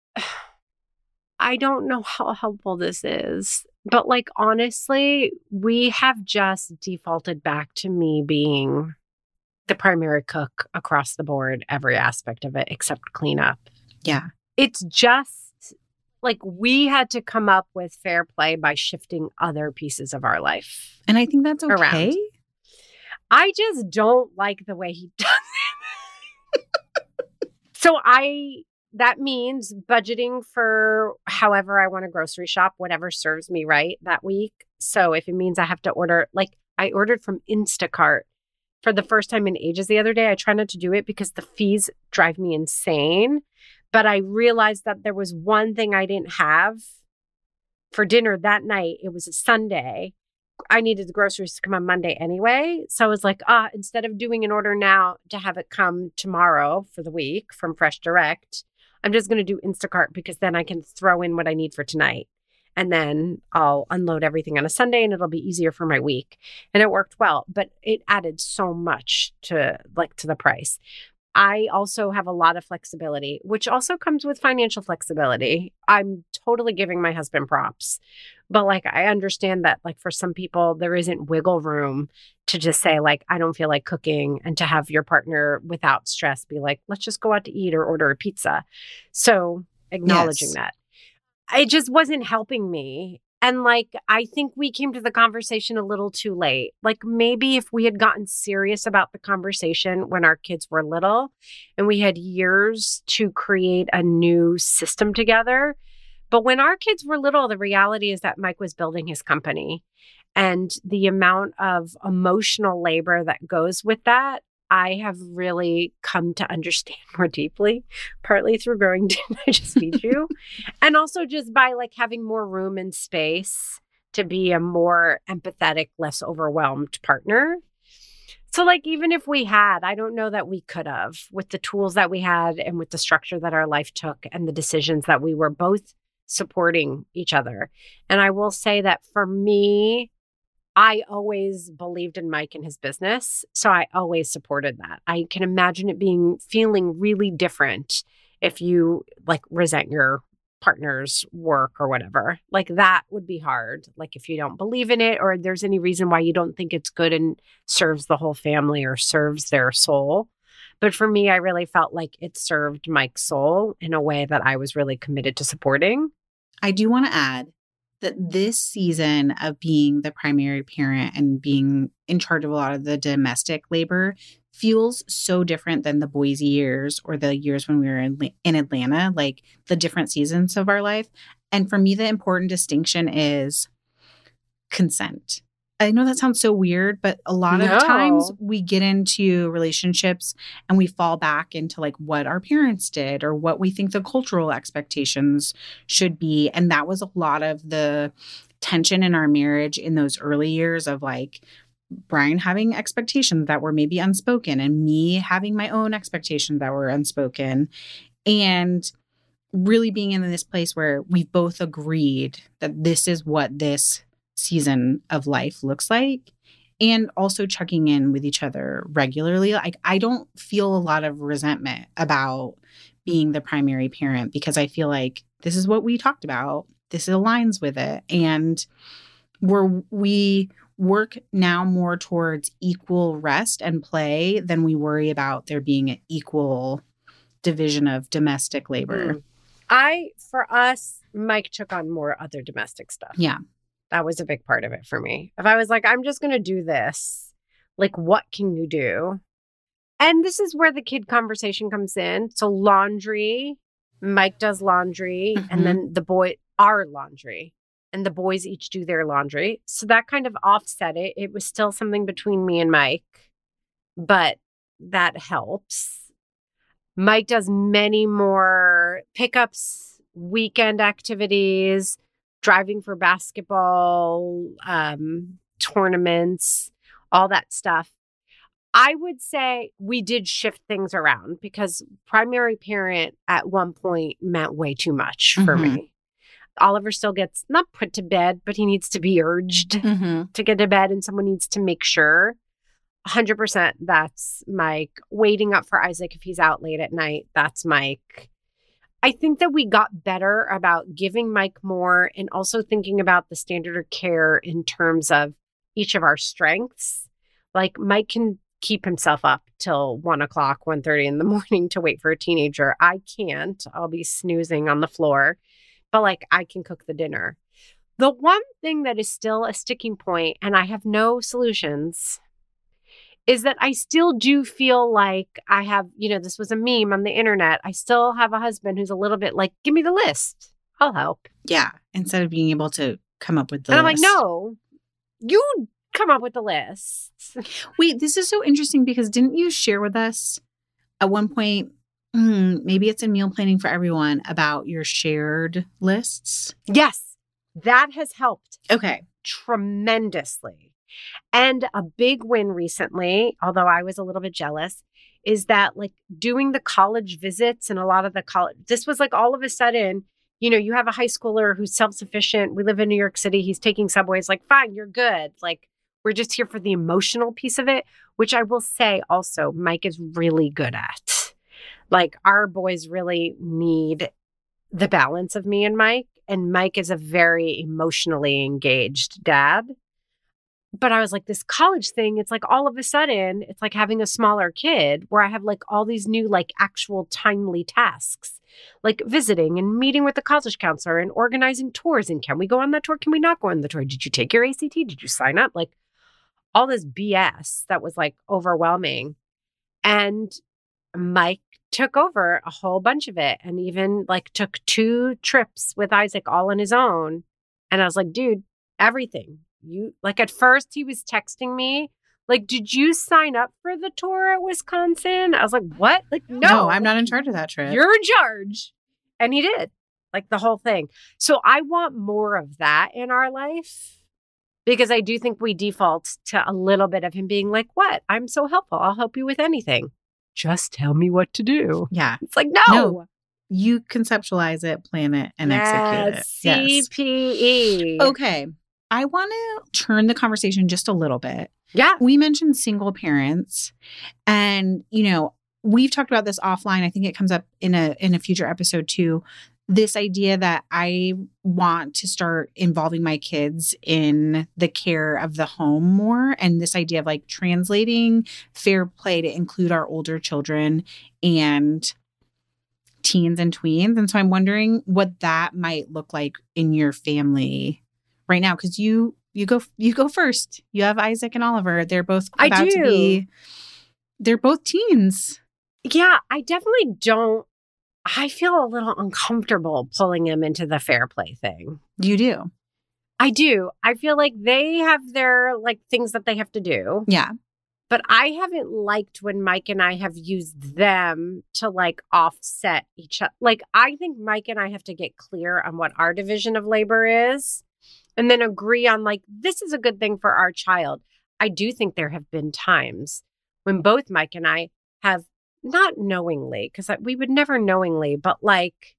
I don't know how helpful this is, but like, honestly, we have just defaulted back to me being the primary cook across the board, every aspect of it, except cleanup. Yeah. It's just like we had to come up with fair play by shifting other pieces of our life. And I think that's okay. Around. I just don't like the way he does it. So I, that means budgeting for however I want to grocery shop, whatever serves me right that week. So if it means I have to order, like I ordered from Instacart for the first time in ages the other day. I try not to do it because the fees drive me insane. But I realized that there was one thing I didn't have for dinner that night. It was a Sunday. I needed the groceries to come on Monday anyway. So I was like, ah, instead of doing an order now to have it come tomorrow for the week from Fresh Direct, I'm just going to do Instacart because then I can throw in what I need for tonight. And then I'll unload everything on a Sunday and it'll be easier for my week. And it worked well, but it added so much to like to the price. I also have a lot of flexibility, which also comes with financial flexibility. I'm totally giving my husband props. But like, I understand that like for some people, there isn't wiggle room to just say like, I don't feel like cooking, and to have your partner without stress be like, let's just go out to eat or order a pizza. So acknowledging Yes. that. It just wasn't helping me. And like, I think we came to the conversation a little too late. Like maybe if we had gotten serious about the conversation when our kids were little and we had years to create a new system together, But when our kids were little, the reality is that Mike was building his company. And the amount of emotional labor that goes with that, I have really come to understand more deeply, partly through growing Didn't I Just Feed You? And also just by like having more room and space to be a more empathetic, less overwhelmed partner. So like, even if we had, I don't know that we could have with the tools that we had and with the structure that our life took and the decisions that we were both supporting each other. And I will say that for me, I always believed in Mike and his business. So I always supported that. I can imagine it being feeling really different if you like resent your partner's work or whatever. Like that would be hard. Like if you don't believe in it or there's any reason why you don't think it's good and serves the whole family or serves their soul. But for me, I really felt like it served Mike's soul in a way that I was really committed to supporting. I do want to add that this season of being the primary parent and being in charge of a lot of the domestic labor feels so different than the Boise years or the years when we were in, in Atlanta, like the different seasons of our life. And for me, the important distinction is consent. I know that sounds so weird, but a lot No. of times we get into relationships and we fall back into like what our parents did or what we think the cultural expectations should be. And that was a lot of the tension in our marriage in those early years of like Brian having expectations that were maybe unspoken and me having my own expectations that were unspoken. And really being in this place where we've both agreed that this is what this season of life looks like, and also checking in with each other regularly. Like I don't feel a lot of resentment about being the primary parent because I feel like this is what we talked about. This aligns with it. And we're, we work now more towards equal rest and play than we worry about there being an equal division of domestic labor. Mm. I, for us, Mike took on more other domestic stuff. Yeah. That was a big part of it for me. If I was like, I'm just going to do this, like, what can you do? And this is where the kid conversation comes in. So laundry, Mike does laundry, mm-hmm. and then the boy, our laundry, and the boys each do their laundry. So that kind of offset it. It was still something between me and Mike, but that helps. Mike does many more pickups, weekend activities, driving for basketball, um, tournaments, all that stuff. I would say we did shift things around because primary parent at one point meant way too much for mm-hmm. me. Oliver still gets not put to bed, but he needs to be urged mm-hmm. to get to bed and someone needs to make sure. one hundred percent that's Mike. Waiting up for Isaac if he's out late at night, that's Mike. I think that we got better about giving Mike more and also thinking about the standard of care in terms of each of our strengths. Like Mike can keep himself up till one o'clock, one thirty in the morning to wait for a teenager. I can't. I'll be snoozing on the floor. But like I can cook the dinner. The one thing that is still a sticking point, and I have no solutions, is that I still do feel like I have, you know, this was a meme on the internet. I still have a husband who's a little bit like, give me the list. I'll help. Yeah. Instead of being able to come up with the and list. I'm like, no, you come up with the list. Wait, this is so interesting because didn't you share with us at one point, mm, maybe it's a meal planning for everyone, about your shared lists? Yes, that has helped. Okay. Tremendously. And a big win recently, although I was a little bit jealous, is that like doing the college visits and a lot of the college, this was like all of a sudden, you know, you have a high schooler who's self-sufficient. We live in New York City. He's taking subways. Like, fine, you're good. Like, we're just here for the emotional piece of it, which I will say also Mike is really good at. Like, our boys really need the balance of me and Mike. And Mike is a very emotionally engaged dad. But I was like, this college thing, it's like all of a sudden, it's like having a smaller kid where I have like all these new, like actual timely tasks, like visiting and meeting with the college counselor and organizing tours. And can we go on that tour? Can we not go on the tour? Did you take your A C T? Did you sign up? Like all this B S that was like overwhelming. And Mike took over a whole bunch of it and even like took two trips with Isaac all on his own. And I was like, dude, everything. You like at first he was texting me, like, did you sign up for the tour at Wisconsin? I was like, what? Like, no, No, I'm not in charge of that trip. You're in charge. And he did, like the whole thing. So I want more of that in our life because I do think we default to a little bit of him being like, what? I'm so helpful. I'll help you with anything. Just tell me what to do. Yeah. It's like, no. No. You conceptualize it, plan it, and execute it. C P E. Yes. Okay. I want to turn the conversation just a little bit. Yeah. We mentioned single parents, and, you know, we've talked about this offline. I think it comes up in a in a future episode too. This idea that I want to start involving my kids in the care of the home more, and this idea of like translating fair play to include our older children and teens and tweens. And so I'm wondering what that might look like in your family right now, because you you go you go first. You have Isaac and Oliver. They're both about I do. to be. They're both teens. Yeah, I definitely don't. I feel a little uncomfortable pulling him into the fair play thing. You do. I do. I feel like they have their like things that they have to do. Yeah. But I haven't liked when Mike and I have used them to like offset each other. Like, I think Mike and I have to get clear on what our division of labor is and then agree on like, this is a good thing for our child. I do think there have been times when both Mike and I have not knowingly, because we would never knowingly, but like,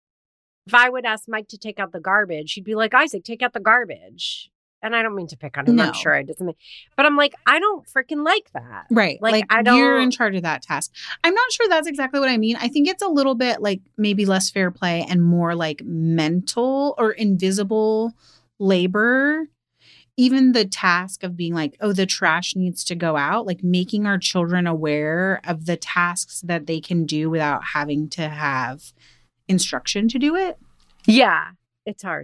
if I would ask Mike to take out the garbage, he'd be like, Isaac, take out the garbage. And I don't mean to pick on him. No. I'm sure I did something. But I'm like, I don't freaking like that. Right. Like, Like, I don't. you're in charge of that task. I'm not sure that's exactly what I mean. I think it's a little bit like maybe less fair play and more like mental or invisible labor. Even the task of being like, oh, the trash needs to go out, like making our children aware of the tasks that they can do without having to have instruction to do it. Yeah, it's hard.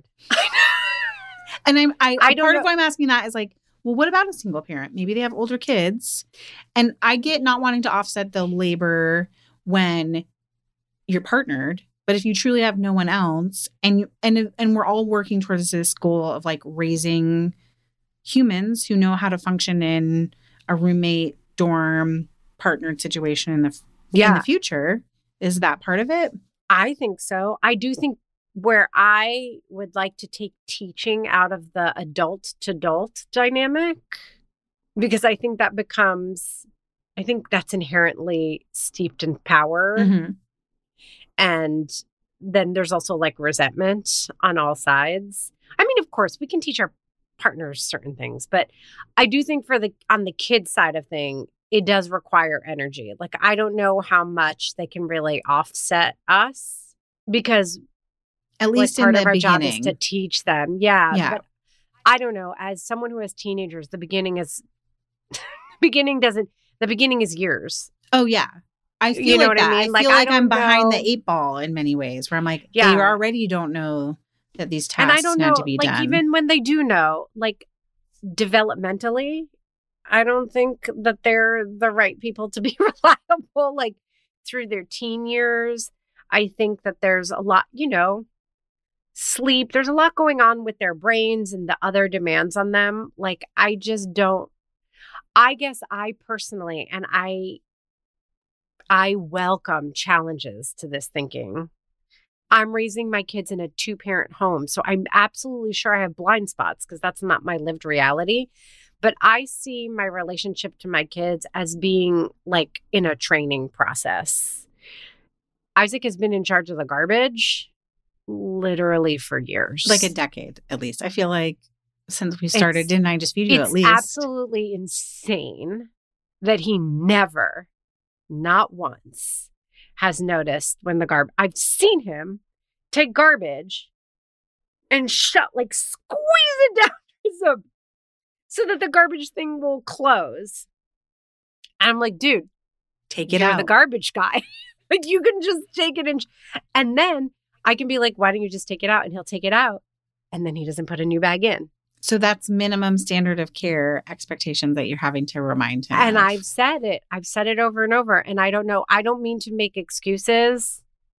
And I'm, I, I don't part know. of why I'm asking that is like, well, what about a single parent? Maybe they have older kids. And I get not wanting to offset the labor when you're partnered. But if you truly have no one else and you, and and we're all working towards this goal of like raising humans who know how to function in a roommate, dorm, partnered situation in the, Yeah. in the future, is that part of it? I think so. I do think where I would like to take teaching out of the adult to adult dynamic, because I think that becomes, I think that's inherently steeped in power. Mm-hmm. And then there's also like resentment on all sides. I mean, of course, we can teach our partners certain things, but I do think for the, on the kid side of thing, it does require energy. Like, I don't know how much they can really offset us because At least like, part in of the our job beginning. is to teach them. Yeah. Yeah. But I don't know. As someone who has teenagers, the beginning is, beginning doesn't, the beginning is years. Oh, yeah. I feel You know like what I that. I, mean? Like, feel I like I'm don't behind know- the eight ball in many ways, where I'm like, Yeah. they already don't know that these And I tasks don't need know, to be like, done. even when they do know, like, developmentally, I don't think that they're the right people to be reliable, like, through their teen years. I think that there's a lot, you know, sleep. There's a lot going on with their brains and the other demands on them. Like, I just don't, I guess I personally, and I, I welcome challenges to this thinking. I'm raising my kids in a two-parent home, so I'm absolutely sure I have blind spots because that's not my lived reality. But I see my relationship to my kids as being like in a training process. Isaac has been in charge of the garbage literally for years. like a decade, at least. I feel like since we started, It's- didn't I just feed you It's at least? absolutely insane that he never, not once, has noticed when the garbage. I've seen him take garbage and shut, like, squeeze it down so, so that the garbage thing will close. And I'm like, dude, Take it you're out. the garbage guy. Like, you can just take it and, sh- and then I can be like, why don't you just take it out? And he'll take it out. And then he doesn't put a new bag in. So that's minimum standard of care expectations that you're having to remind him. And of. I've said it. I've said it over and over. And I don't know. I don't mean to make excuses.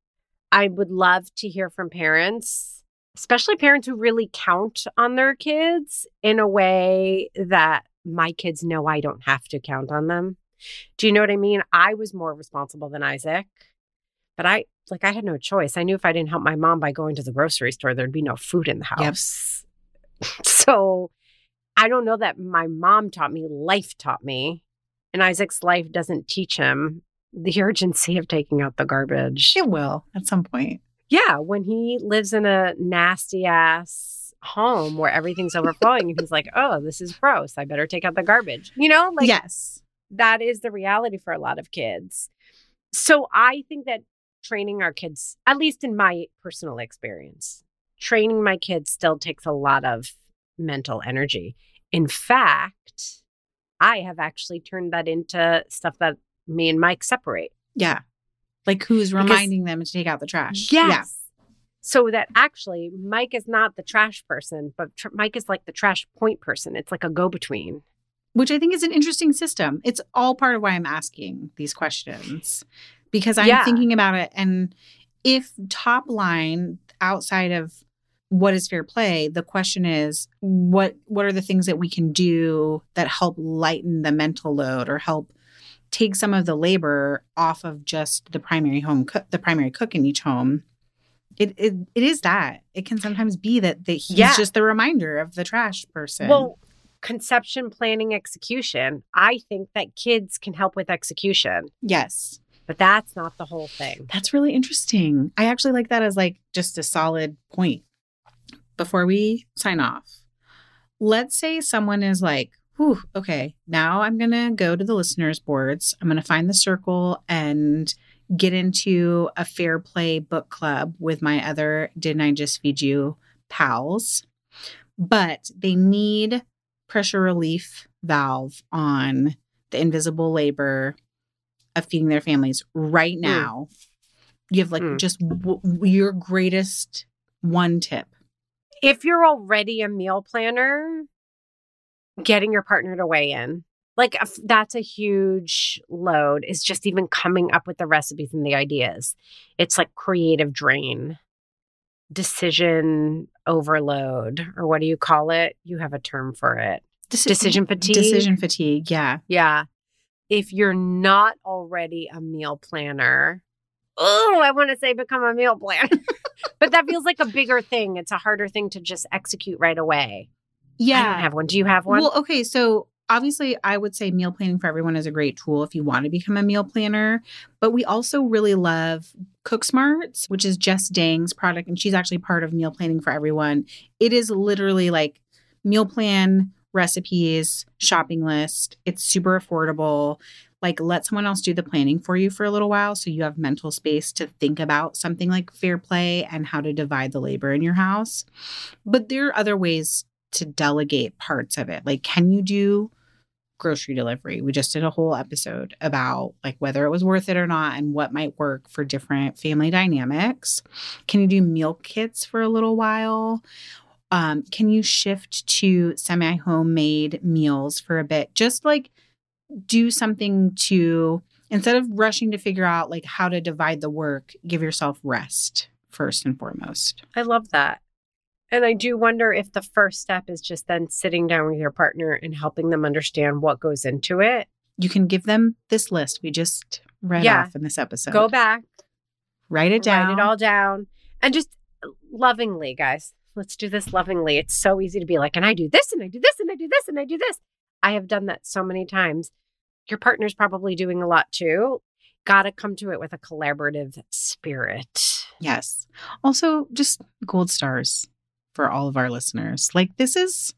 I would love to hear from parents, especially parents who really count on their kids in a way that my kids know I don't have to count on them. Do you know what I mean? I was more responsible than Isaac, but I like I had no choice. I knew if I didn't help my mom by going to the grocery store, there'd be no food in the house. Yep. So I don't know that my mom taught me. Life taught me. And Isaac's life doesn't teach him the urgency of taking out the garbage. It will at some point. Yeah, when he lives in a nasty ass home where everything's overflowing and he's like, oh, this is gross. I better take out the garbage. You know, like yes, that is the reality for a lot of kids. So I think that training our kids, at least in my personal experience, training my kids still takes a lot of mental energy. In fact, I have actually turned that into stuff that me and Mike separate. Yeah. Like who's reminding because, them to take out the trash. Yes. Yeah. So that actually Mike is not the trash person, but tr- Mike is like the trash point person. It's like a go-between. Which I think is an interesting system. It's all part of why I'm asking these questions. Because I'm yeah. thinking about it. And if top line outside of what is fair play, the question is, what what are the things that we can do that help lighten the mental load or help take some of the labor off of just the primary home, co- the primary cook in each home? It, it it is that. It can sometimes be that, that he's yeah. just the reminder of the trash person. Well, conception, planning, execution. I think that kids can help with execution. Yes. But that's not the whole thing. That's really interesting. I actually like that as like just a solid point. Before we sign off, let's say someone is like, whew, okay, now I'm going to go to the listeners boards. I'm going to find the circle and get into a fair play book club with my other Didn't I Just Feed You pals. But they need pressure relief valve on the invisible labor of feeding their families right now. Mm. You have like mm. just w- your greatest one tip. If you're already a meal planner, getting your partner to weigh in. Like that's a huge load, is just even coming up with the recipes and the ideas. It's like creative drain, decision overload, or what do you call it? You have a term for it. Deci- decision fatigue. Decision fatigue, yeah. Yeah. If you're not already a meal planner, oh, I want to say become a meal planner. But that feels like a bigger thing. It's a harder thing to just execute right away. Yeah. I don't have one. Do you have one? Well, okay. So obviously, I would say meal planning for everyone is a great tool if you want to become a meal planner. But we also really love Cook Smarts, which is Jess Dang's product. And she's actually part of Meal Planning for Everyone. It is literally like meal plan, recipes, shopping list. It's super affordable. Like, let someone else do the planning for you for a little while so you have mental space to think about something like fair play and how to divide the labor in your house. But there are other ways to delegate parts of it. Like, can you do grocery delivery? We just did a whole episode about like whether it was worth it or not and what might work for different family dynamics. Can you do meal kits for a little while? Um, can you shift to semi-homemade meals for a bit? Just like do something to, instead of rushing to figure out like how to divide the work, give yourself rest first and foremost. I love that. And I do wonder if the first step is just then sitting down with your partner and helping them understand what goes into it. You can give them this list we just read yeah. off in this episode. Go back. Write it down. Write it all down. And just lovingly, guys. Let's do this lovingly. It's so easy to be like, and I do this, and I do this, and I do this, and I do this. I have done that so many times. Your partner's probably doing a lot too. Got to come to it with a collaborative spirit. Yes. Also, just gold stars for all of our listeners. Like, this is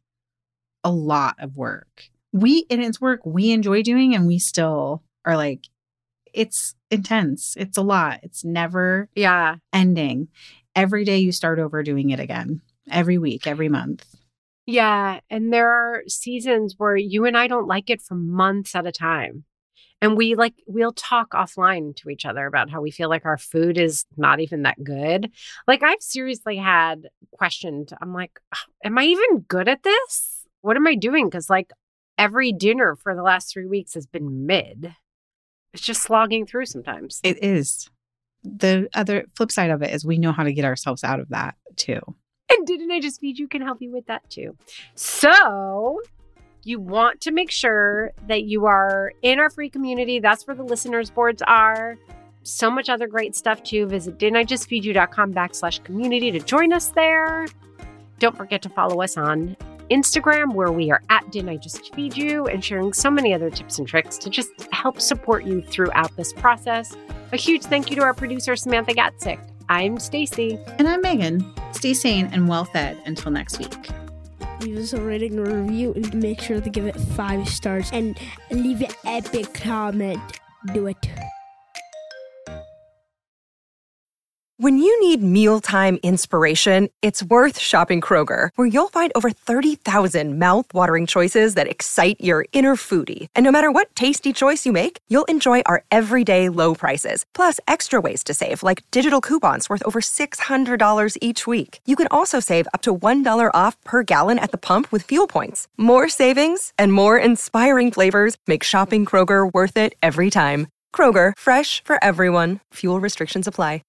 a lot of work. We, and it's work we enjoy doing, and we still are like, it's intense. It's a lot. It's never yeah. ending. Every day you start over doing it again. Every week, every month. Yeah. And there are seasons where you and I don't like it for months at a time. And we like, we'll talk offline to each other about how we feel like our food is not even that good. Like I've seriously had questioned, I'm like, am I even good at this? What am I doing? Because like every dinner for the last three weeks has been mid. It's just slogging through sometimes. It is. The other flip side of it is we know how to get ourselves out of that too. And Didn't I Just Feed You can help you with that too. So you want to make sure that you are in our free community. That's where the listeners boards are. So much other great stuff too. Visit didn'tijustfeedyou.com backslash community to join us there. Don't forget to follow us on Instagram, where we are at Didn't I Just Feed You, and sharing so many other tips and tricks to just help support you throughout this process. A huge thank you to our producer, Samantha Gatzik. I'm Stacy. And I'm Megan. Stay sane and well fed until next week. Leave us a rating or review and make sure to give it five stars and leave an epic comment. Do it. When you need mealtime inspiration, it's worth shopping Kroger, where you'll find over thirty thousand mouth-watering choices that excite your inner foodie. And no matter what tasty choice you make, you'll enjoy our everyday low prices, plus extra ways to save, like digital coupons worth over six hundred dollars each week. You can also save up to one dollar off per gallon at the pump with fuel points. More savings and more inspiring flavors make shopping Kroger worth it every time. Kroger, fresh for everyone. Fuel restrictions apply.